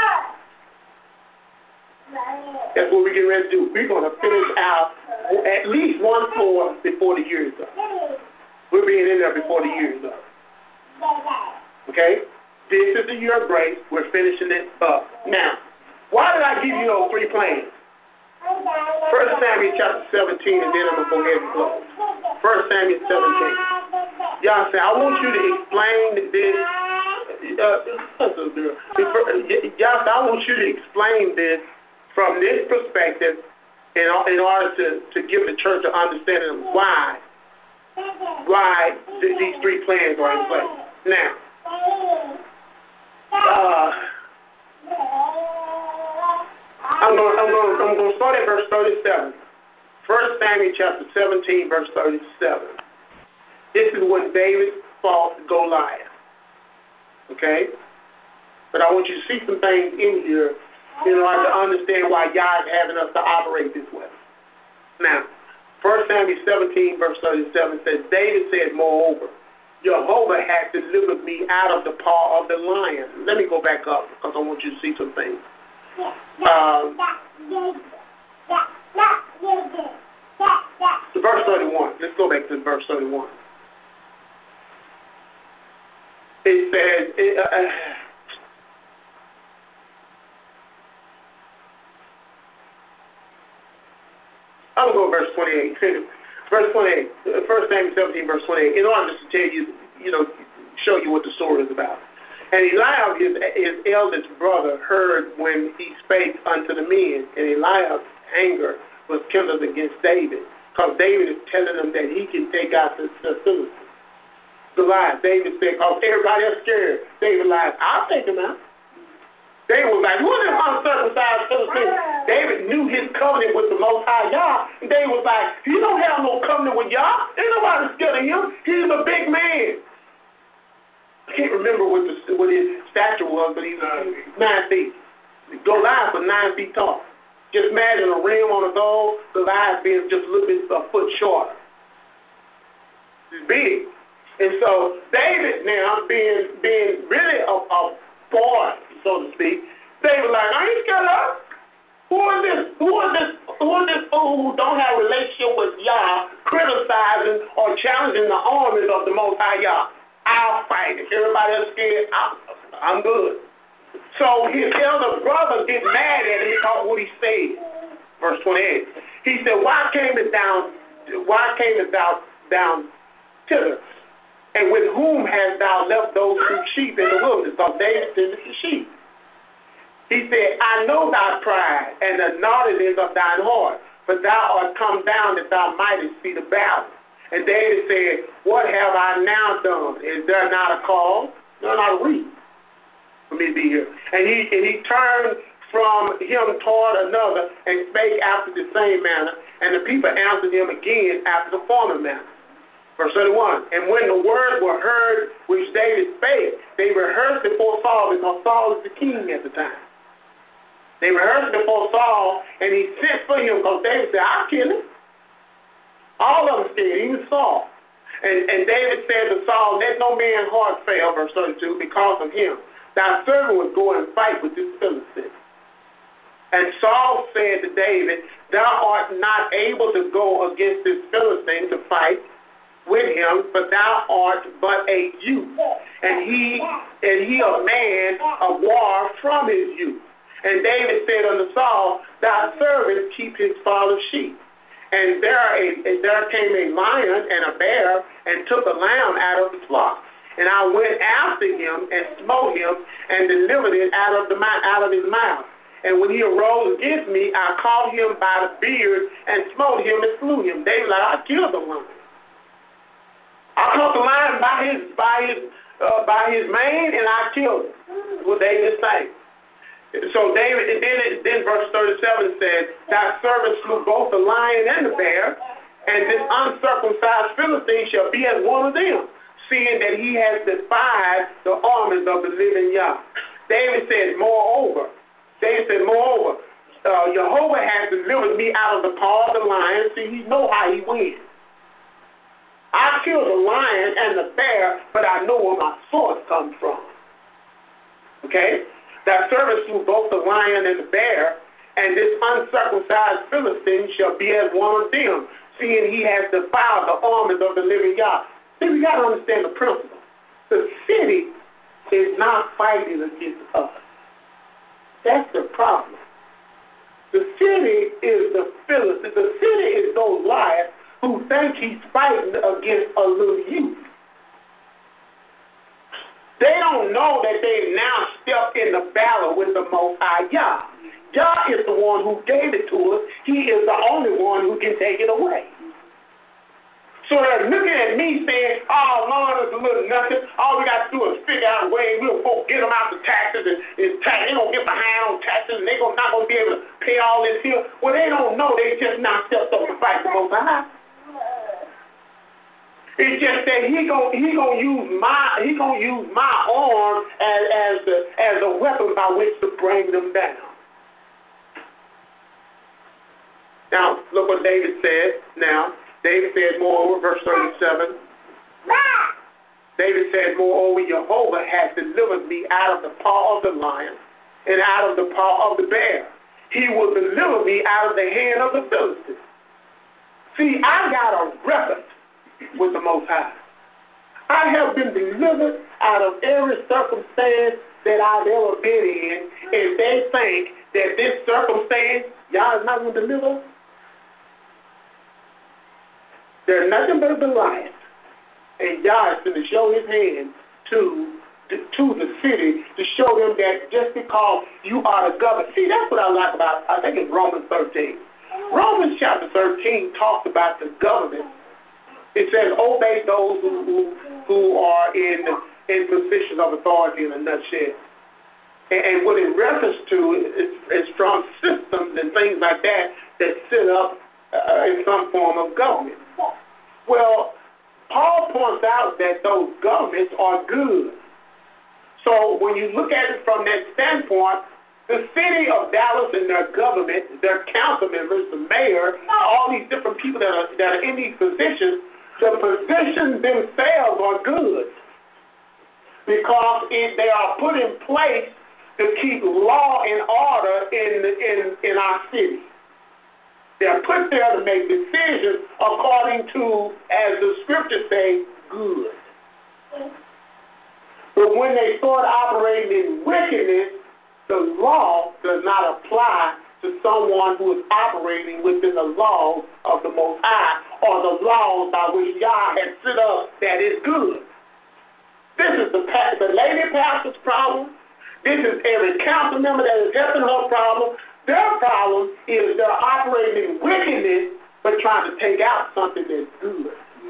That's what we're getting ready to do. We're going to finish out at least 1 floor before the year is up. We're being in there before the year is up. Okay? This is the year of grace. We're finishing it up. Now, why did I give you those 3 plans? 1 Samuel chapter 17, and then I'm going to go ahead and close. 1 Samuel 17. Y'all say, I want you to explain this. Y'all say, I want you to explain this from this perspective in order to give the church an understanding of why these 3 plans are in place. Now, I'm going to start at verse 37. 1 Samuel chapter 17, verse 37. This is when David fought Goliath. Okay? But I want you to see some things in here in order to understand why God is having us to operate this way. Now, 1 Samuel 17, verse 37 says, David said, moreover, Jehovah hath delivered me out of the paw of the lion. Let me go back up because I want you to see some things. Verse 31. Let's go back to verse 31. It says, I'm going to go to verse 28. Verse 28, 1 Samuel 17, verse 28, in order just to tell you, show you what the story is about. And Eliab, his eldest brother, heard when he spake unto the men, and Eliab's anger was kindled against David, because David is telling him that he can take out the Philistines. Goliath, David said, because everybody else scared. David lied, I'll take him out. David was like, who is this uncircumcised Philistine? David knew his covenant with the Most High Yah. And David was like, he don't have no covenant with Yah. Ain't nobody scared of him. He's a big man. I can't remember what his stature was, but he was 9 feet. Goliath was 9 feet tall. Just imagine a rim on a goal, Goliath being just a little bit a foot shorter. He's big. And so David now being really a boy, so to speak, they were like, I ain't scared of. Who is this fool who don't have a relationship with Yah, criticizing or challenging the armies of the Most High Yah? I'll fight. If everybody else scared, I'm good. So his elder brother get mad at him because of what he said. Verse 28. He said, why came it down thither? And with whom hast thou left those 2 sheep in the wilderness? Because David tended the sheep. He said, I know thy pride and the naughtiness of thine heart, but thou art come down that thou mightest see the battle. And David said, what have I now done? Is there not a cause? No, not a reason for me to be here. And he turned from him toward another and spake after the same manner. And the people answered him again after the former manner. Verse 31, and when the words were heard which David spake, they rehearsed before Saul, because Saul is the king at the time. They rehearsed before Saul, and he sent for him, because David said, I'll kill him. All of them scared, even Saul. And David said to Saul, let no man's heart fail, verse 32, because of him. Thy servant would go and fight with this Philistine. And Saul said to David, thou art not able to go against this Philistine to fight with him, but thou art but a youth, and he a man of war from his youth. And David said unto Saul, thy servant keep his father's sheep. And there came a lion and a bear, and took a lamb out of the flock. And I went after him and smote him, and delivered it out of his mouth. And when he arose against me, I caught him by the beard, and smote him and slew him. David like, I killed the lion. I caught the lion by his mane, and I killed him. What David saying. So David, and then verse 37 says, thy servant slew both the lion and the bear, and this uncircumcised Philistine shall be as one of them, seeing that he has defied the armies of the living Yah. David said, moreover, Jehovah has delivered me out of the paw of the lion. See, he know how he wins. I killed the lion and the bear, but I know where my sword comes from. Okay? Thy servant slew both the lion and the bear, and this uncircumcised Philistine shall be as one of them, seeing he has defiled the armies of the living God. See, we got to understand the principle. The city is not fighting against us. That's the problem. The city is the Philistine. The city is those liars who think he's fighting against a little youth. They don't know that they've now stepped in the battle with the Most High Yah. Yah is the one who gave it to us. He is the only one who can take it away. So they're looking at me saying, oh, Lord, it's a little nothing. All we got to do is figure out a way. We'll go get them out the taxes. They're going to get behind on taxes, and they're not going to be able to pay all this here. Well, they don't know. They just now stepped up to fight the Most High. It's just that he gonna use my arm as a weapon by which to bring them down. Now look what David said. Now David said, moreover, verse 37. David said, moreover, Jehovah has delivered me out of the paw of the lion and out of the paw of the bear. He will deliver me out of the hand of the Philistines. See, I got a record with the Most High. I have been delivered out of every circumstance that I've ever been in. If they think that this circumstance, y'all is not going to deliver, They're nothing but a Goliath. And Yah is going to show his hand to the city to show them that just because you are the government. See, that's what I like about, I think it's Romans 13. Romans chapter 13 talks about the government. It says, obey those who are in positions of authority in a nutshell. And what it refers to is from systems and things like that set up in some form of government. Well, Paul points out that those governments are good. So when you look at it from that standpoint, the city of Dallas and their government, their council members, the mayor, all these different people that are in these positions, the positions themselves are good because they are put in place to keep law and order in our city. They're put there to make decisions according to, as the scriptures say, good. But when they start operating in wickedness, the law does not apply to someone who is operating within the laws of the Most High or the laws by which Yah has set up that is good. This is the lady pastor's problem. This is every council member that is helping her problem. Their problem is they're operating in wickedness but trying to take out something that's good.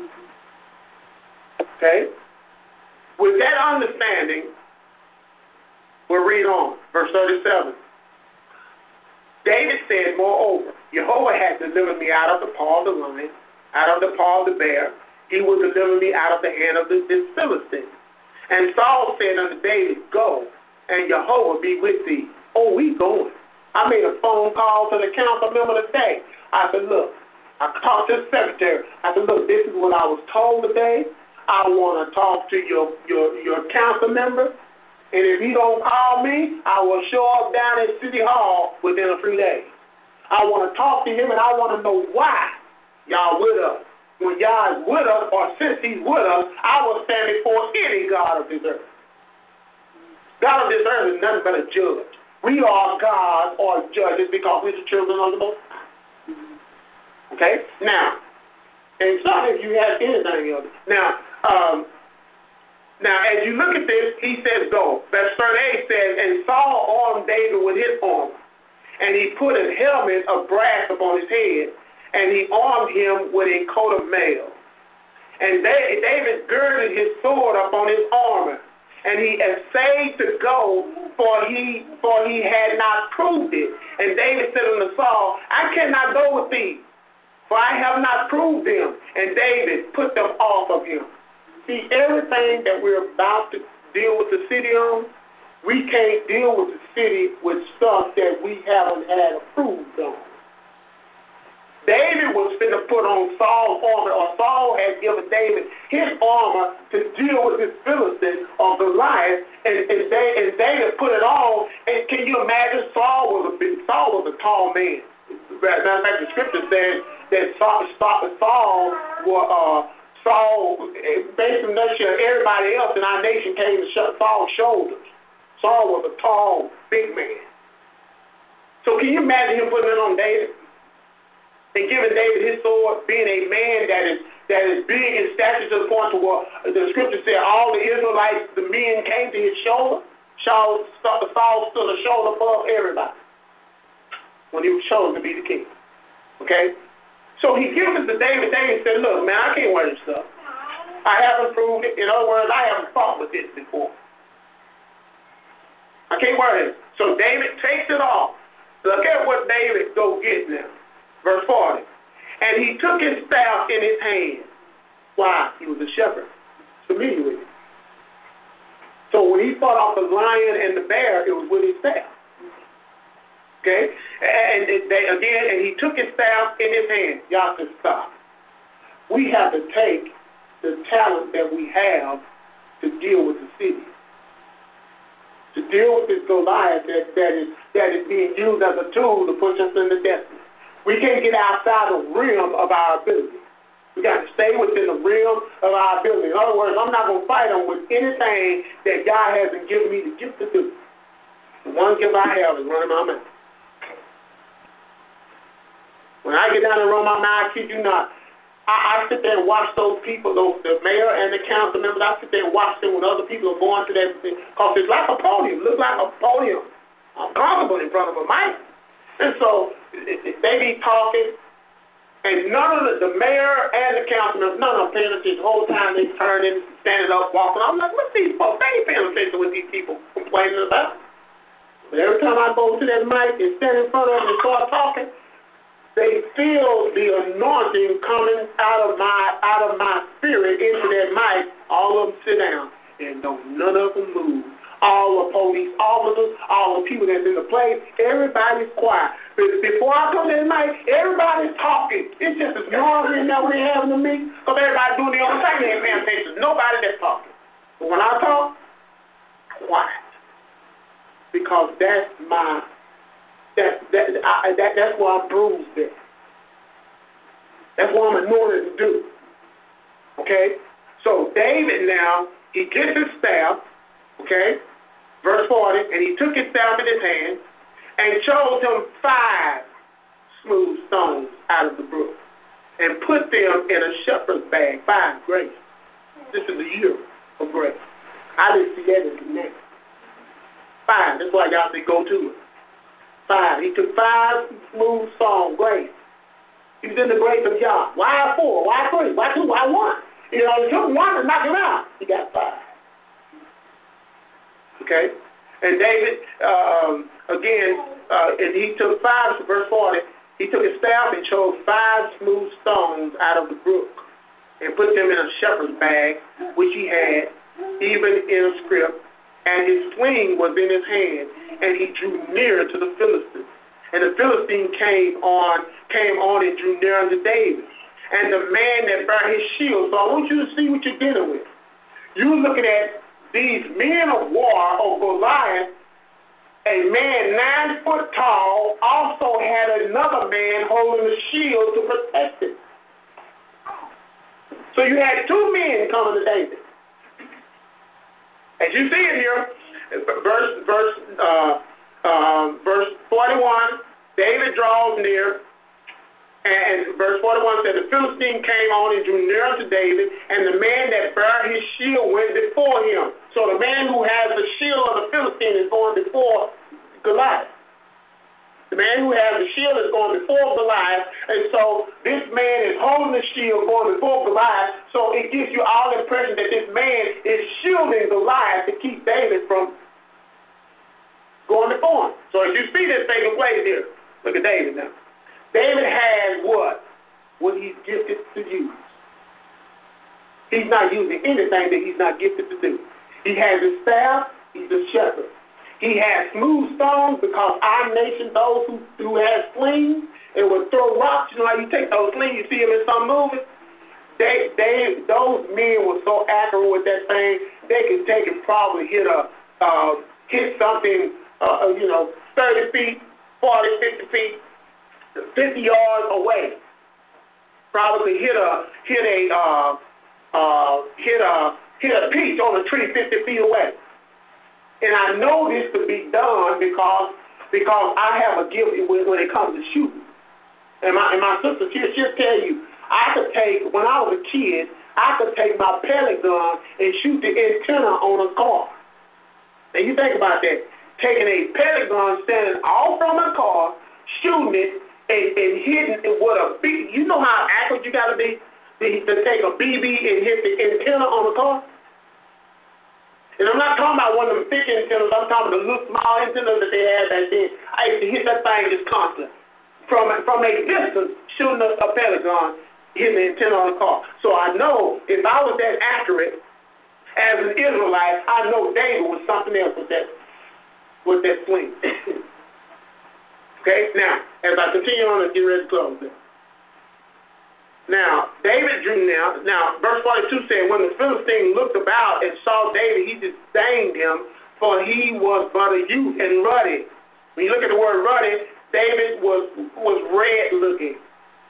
Okay? With that understanding, we'll read on. Verse 37. David said, moreover, Jehovah had delivered me out of the paw of the lion, out of the paw of the bear. He will deliver me out of the hand of this Philistine. And Saul said unto David, go, and Jehovah be with thee. Oh, we going. I made a phone call to the council member today. I said, look, I talked to the secretary. I said, look, this is what I was told today. I want to talk to your council member. And if he don't call me, I will show up down at City Hall within a few days. I want to talk to him, and I want to know why y'all with us. When y'all is with us, or since he's with us, I will stand before any God of this earth. God of this earth is nothing but a judge. We are gods or judges because we're the children of the Most High. Okay? Now, and it's not if you have anything else. Now, as you look at this, he says, go. Verse 38 says, and Saul armed David with his armor, and he put a helmet of brass upon his head, and he armed him with a coat of mail. And David girded his sword upon his armor, and he essayed to go, for he had not proved it. And David said unto Saul, I cannot go with thee, for I have not proved them. And David put them off of him. See, everything that we're about to deal with the city on, we can't deal with the city with stuff that we haven't had approved on. David was finna put on Saul's armor, or Saul had given David his armor to deal with this Philistine or Goliath, and David put it on. And can you imagine? Saul was a tall man. Matter of fact, the scripture says that Saul, based on that, everybody else in our nation came to Saul's shoulders. Saul was a tall, big man. So can you imagine him putting it on David? And giving David his sword, being a man that is big in stature to the point to where the scripture said all the Israelites, the men came to his shoulder. Saul stood a shoulder above everybody when he was chosen to be the king. Okay? So he gives it to David. David said, look, man, I can't wear this stuff. I haven't proved it. In other words, I haven't fought with this before. I can't wear this. So David takes it off. Look at what David go get now. Verse 40. And he took his staff in his hand. Why? He was a shepherd. Familiar with it. So when he fought off the lion and the bear, it was with his staff. Okay? And he took his staff in his hand. Y'all said, stop. We have to take the talent that we have to deal with the city. To deal with this Goliath that is being used as a tool to push us into destiny. We can't get outside the realm of our ability. We got to stay within the realm of our ability. In other words, I'm not going to fight them with anything that God hasn't given me the gift to do. The one gift I have is running my mouth. When I get down and run my mouth, I kid you not, I sit there and watch those people, the mayor and the council members. I sit there and watch them when other people are going to that, because it's like a podium. It looks like a podium. I'm comfortable in front of a mic. And so they be talking, and none of the mayor and the council members, none of them paying attention. The whole time they turning, standing up, walking. I'm like, what's these folks? They ain't paying attention to what these people complaining about. But every time I go to that mic and stand in front of them and start talking, they feel the anointing coming out of my spirit into that mic. All of them sit down, and none of them move. All the police officers, all the people that's in the place, everybody's quiet. But before I come to that mic, everybody's talking. It's just as noisy in there when they're having a meeting, because everybody's doing their own thing. They ain't paying attention. Nobody that's talking. But when I talk, quiet. Because that's what I'm bruised at. That's what I'm anointed to do. Okay? So David now, he gets his staff, okay? Verse 40, and he took his staff in his hand and chose him 5 smooth stones out of the brook and put them in a shepherd's bag, 5 grapes. This is a year of grapes. I didn't see that in the next. 5. That's why y'all say go to it. 5. He took 5 smooth stone grapes. He was in the grace of Yah. Why 4? Why 3? Why 2? Why 1? You know, it took 1 to knock him out. He got 5. Okay? And David, and he took 5, verse 40, he took his staff and chose 5 smooth stones out of the brook and put them in a shepherd's bag, which he had, even in a scrip, and his sling was in his hand, and he drew near to the Philistine. And the Philistine came on and drew near unto David. And the man that bare his shield. So I want you to see what you're dealing with. You're looking at these men of war, or Goliath, a man 9 foot tall, also had another man holding a shield to protect him. So you had 2 men coming to David. As you see it here, verse 41, David draws near, and verse 41 said, the Philistine came on and drew near unto David, and the man that bare his shield went before him. So the man who has the shield of the Philistine is going before Goliath. The man who has the shield is going before Goliath, and so this man is holding the shield going before Goliath, so it gives you all the impression that this man is shielding Goliath to keep David from going before him. So as you see this taking place here, look at David now. David has what? What he's gifted to use. He's not using anything that he's not gifted to do. He has his staff, he's a shepherd. He has smooth stones because our nation, those who have slings and would throw rocks, you know how you take those slings, you see them in some movies? Those men were so accurate with that thing, they could take and probably hit something, 30 feet, 40, 50 feet, 50 yards away. Probably hit a peach on a tree 50 feet away. And I know this to be done because I have a gift when it comes to shooting. And my sister, she'll tell you, when I was a kid, I could take my pellet gun and shoot the antenna on a car. And you think about that. Taking a pellet gun, standing off from a car, shooting it, and hitting it with a BB. You know how accurate you got to be to take a BB and hit the antenna on a car? And I'm not talking about one of them thick antennas. I'm talking about the little small antennas that they had back then. I used to hit that thing just constantly. From a distance, shooting a pellet gun, hitting the antenna on the car. So I know if I was that accurate as an Israelite, I know David was something else with that sling. Okay, now, as I continue on and get ready to close there. Now, David drew near. Now, verse 42 said, when the Philistine looked about and saw David, he disdained him, for he was but a youth and ruddy. When you look at the word ruddy, David was red looking.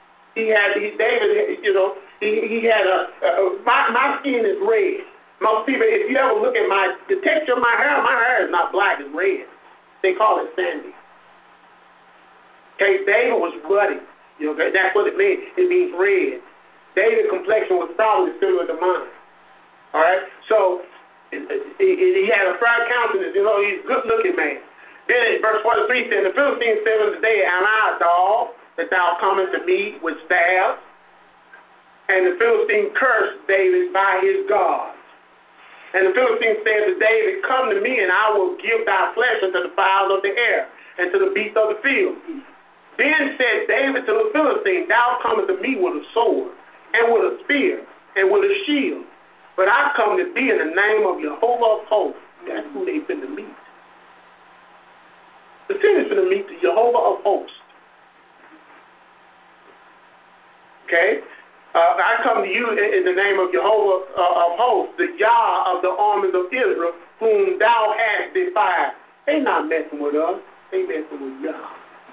My skin is red. Most people, if you ever look at the texture of my hair is not black, it's red. They call it sandy. Okay, David was ruddy. That's what it means. It means red. David's complexion was probably similar to mine. All right? So he had a fair countenance. You know, he's a good-looking man. Then in verse 43 says, the Philistine said unto David, Am I a dog that thou comest to me with staves? And the Philistine cursed David by his gods. And the Philistine said to David, Come to me, and I will give thy flesh unto the fowls of the air, and to the beasts of the field. Then said David to the Philistine, Thou comest to me with a sword, and with a spear, and with a shield. But I come to thee in the name of Jehovah of hosts. That's who they finna meet. The city's finna meet the Jehovah of hosts. Okay? I come to you in the name of Jehovah of hosts, the Yah of the armies of Israel, whom thou hast defied. They not messing with us. They messing with Yah.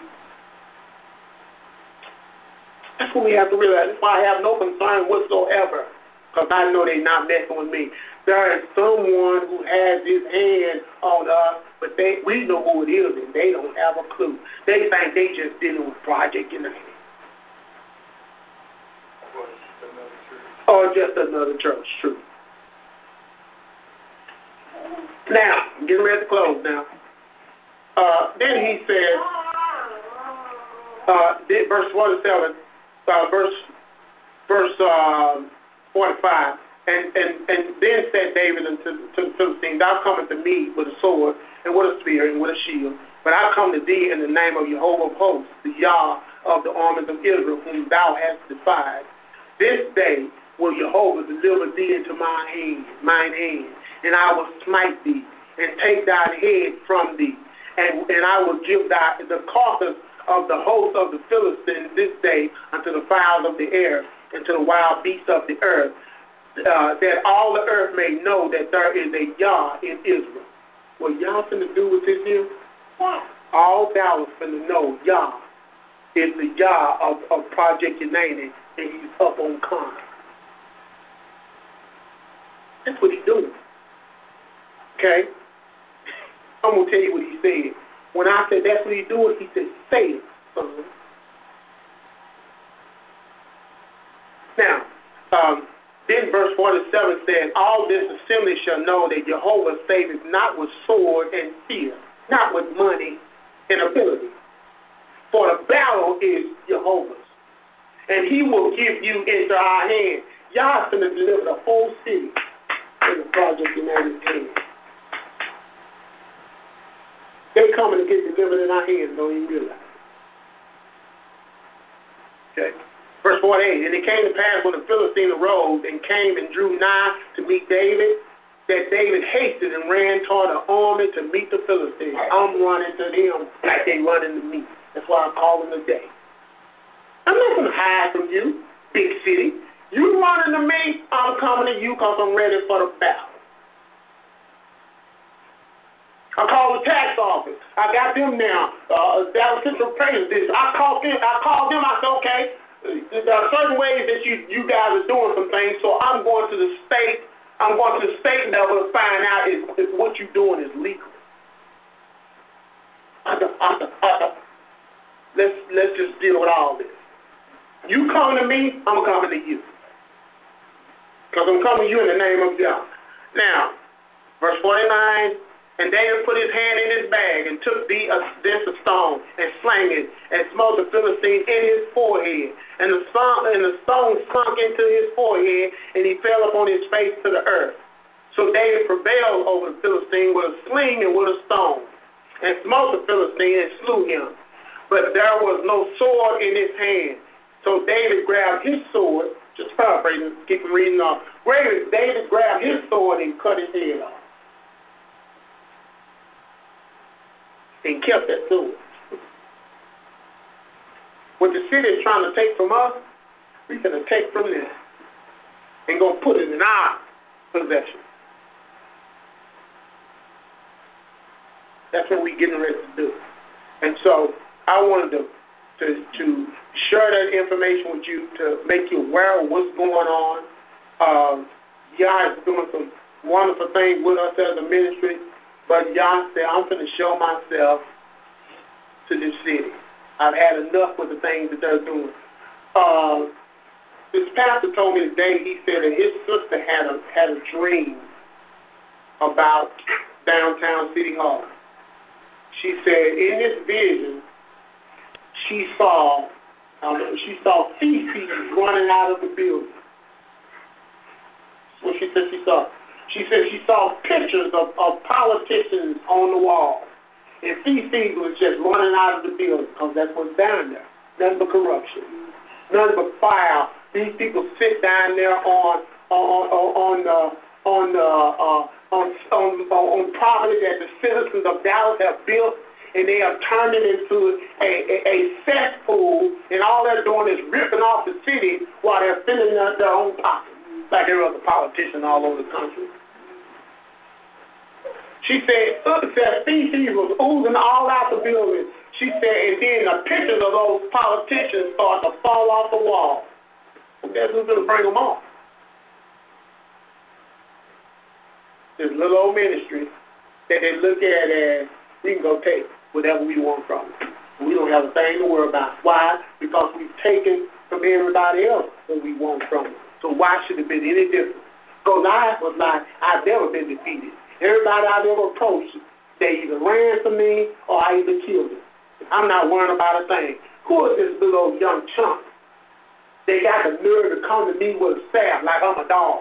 That's what we have to realize. That's why I have no concern whatsoever, because I know they're not messing with me. There is someone who has his hand on us, but we know who it is, and they don't have a clue. They think they just dealing with Project United. Or just another church, true. Now, I'm getting ready to close now. Then he said, verse 47, verse 45, and then said David unto the Philistine, Thou comest to me with a sword, and with a spear, and with a shield, but I come to thee in the name of Jehovah of hosts, the Yah of the armies of Israel, whom thou hast defied. This day will Jehovah deliver thee into mine hand, and I will smite thee, and take thine head from thee, and I will give the carcass of the host of the Philistines this day unto the fowls of the air, and to the wild beasts of the earth, that all the earth may know that there is a Yah in Israel. What Yah finna do with this here? All Dallas finna know Yah is the Yah of Project United, and he's up on Khan. That's what he's doing. Okay? I'm going to tell you what he said. When I said that's what he's doing, he said, say it, son. Now, then verse 47 said, All this assembly shall know that Jehovah saveth not with sword and fear, not with money and ability. For the battle is Jehovah's, and he will give you into our hand. Y'all going to deliver the whole city in the Project United hand. They're coming to get delivered in our hands, don't even realize it. Okay. Verse 48, And it came to pass when the Philistine arose and came and drew nigh to meet David, that David hasted and ran toward the army to meet the Philistines. I'm running to them like they running to me. That's why I call them today. I'm not going to hide from you, big city. You running to me, I'm coming to you because I'm ready for the battle. I called the tax office. I got them now. Dallas Central Appraisal District. I called them. I said, okay, there are certain ways that you guys are doing some things, so I'm going to the state. I'm going to the state level to find out if what you're doing is legal. Let's just deal with all this. You coming to me, I'm coming to you. Because I'm coming to you in the name of Yah. Now, verse 49, And David put his hand in his bag and took thence a stone and slang it and smote the Philistine in his forehead. And the stone sunk into his forehead, and he fell upon his face to the earth. So David prevailed over the Philistine with a sling and with a stone, and smote the Philistine and slew him. But there was no sword in his hand. So David grabbed his sword, just paraphrasing, keep reading off. David grabbed his sword and cut his head off. And kept that sword. What the city is trying to take from us, we're going to take from them and go put it in our possession. That's what we're getting ready to do. And so I wanted to share that information with you to make you aware of what's going on. Yah is doing some wonderful things with us as a ministry, but Yah said, I'm going to show myself to this city. I've had enough with the things that they're doing. This pastor told me today, he said that his sister had a dream about downtown City Hall. She said in this vision, she saw feces running out of the building. That's what she said she saw. She said she saw pictures of politicians on the wall. And feces was just running out of the building because that's what's down there. Nothing but corruption. Nothing but fire. These people sit down there on property that the citizens of Dallas have built, and they have turned it into a cesspool, and all they're doing is ripping off the city while they're filling their own pockets, like there are other politicians all over the country. She said feces was oozing all out the building. She said, and then the pictures of those politicians start to fall off the wall. And guess who's going to bring them off? This little old ministry that they look at as we can go take whatever we want from it. We don't have a thing to worry about. Why? Because we've taken from everybody else what we want from it. So why should it be any different? Because I was like, I've never been defeated. Everybody I've ever approached, they either ran from me or I either killed them. I'm not worrying about a thing. Who is this little old young chump? They got the nerve to come to me with a staff like I'm a dog.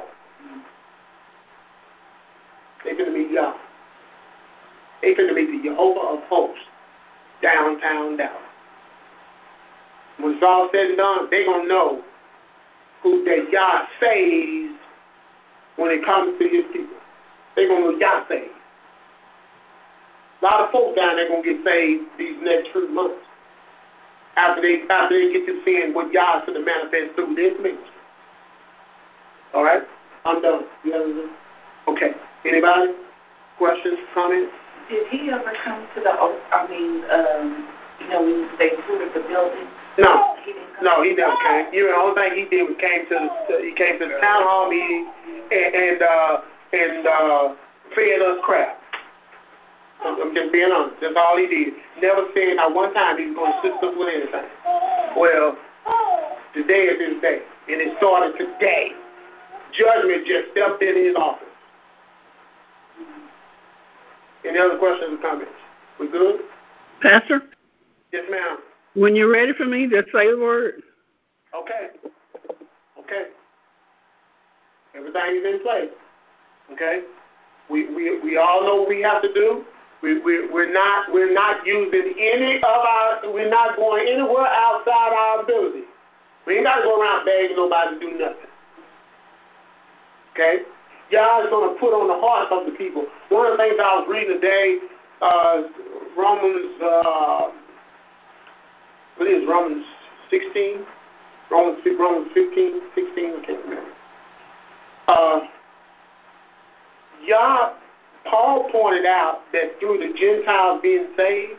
They finna meet y'all. They finna meet the Jehovah of hosts, downtown Dallas. When it's all said and done, they gonna know who that Yah saves when it comes to his people. They gonna know Yah saves. A lot of folks down there gonna get saved these next 3 months after they get to seeing what Yah is going to manifest through this ministry. All right, I'm done. You have anything? Okay. Anybody? Questions? Comments? Did he ever come to the? When they toured the building? No. He never came. The only thing he did was came to the town hall meeting and fed us crap. I'm just being honest. That's all he did. Never said not one time he was going to assist us with anything. Well, today is his day, and it started today. Judgment just stepped in his office. Any other questions or comments? We good? Pastor? Yes, ma'am. When you're ready for me, just say the word. Okay. Everything is in place. Okay. We all know what we have to do. We're not using any of our. We're not going anywhere outside our ability. We ain't got to go around begging nobody to do nothing. Okay. God is going to put on the hearts of the people. One of the things I was reading today, Romans 16, Romans 15, 16, I can't remember. Paul pointed out that through the Gentiles being saved,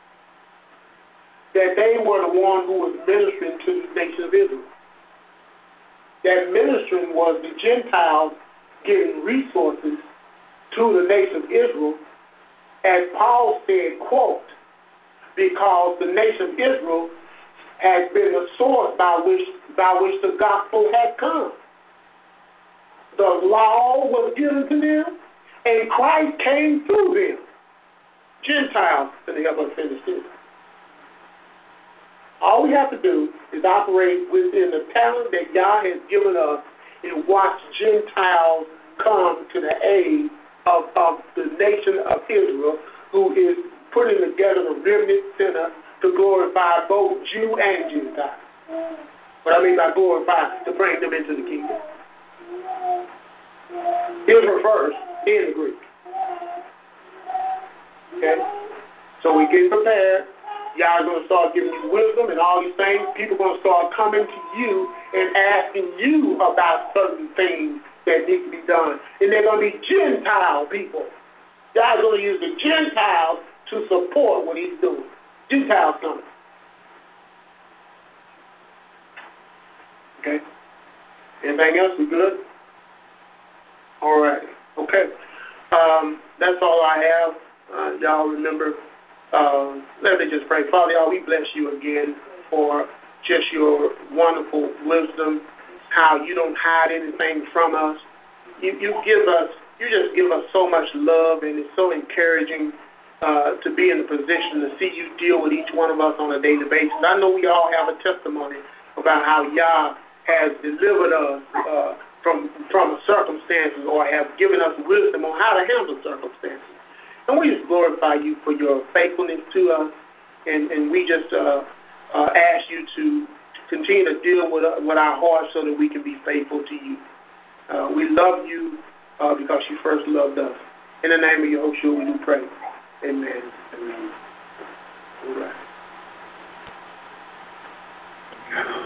that they were the one who was ministering to the nation of Israel. That ministering was the Gentiles giving resources to the nation of Israel, as Paul said, quote, because the nation of Israel has been the source by which the gospel had come. The law was given to them, and Christ came through them. Gentiles, and they help us finish this. All we have to do is operate within the talent that God has given us and watch Gentiles come to the aid of the nation of Israel, who is putting together a remnant center to glorify both Jew and Gentile. What I mean by glorify, to bring them into the kingdom. Israel first, in the Greek. Okay? So we get prepared. Y'all going to start giving you wisdom and all these things. People are going to start coming to you and asking you about certain things that need to be done. And they're going to be Gentile people. God's going to use the Gentiles to support what he's doing. Gentiles coming. Okay? Anything else? We good? All right. Okay. That's all I have. Y'all remember, let me just pray. Father, y'all, we bless you again for just your wonderful wisdom how you don't hide anything from us. You just give us so much love, and it's so encouraging to be in the position to see you deal with each one of us on a daily basis. I know we all have a testimony about how Yah has delivered us from circumstances, or have given us wisdom on how to handle circumstances. And we just glorify you for your faithfulness to us, and we just ask you to continue to deal with our hearts so that we can be faithful to you. We love you because you first loved us. In the name of Yahushua, we do pray. Amen. Amen. All right.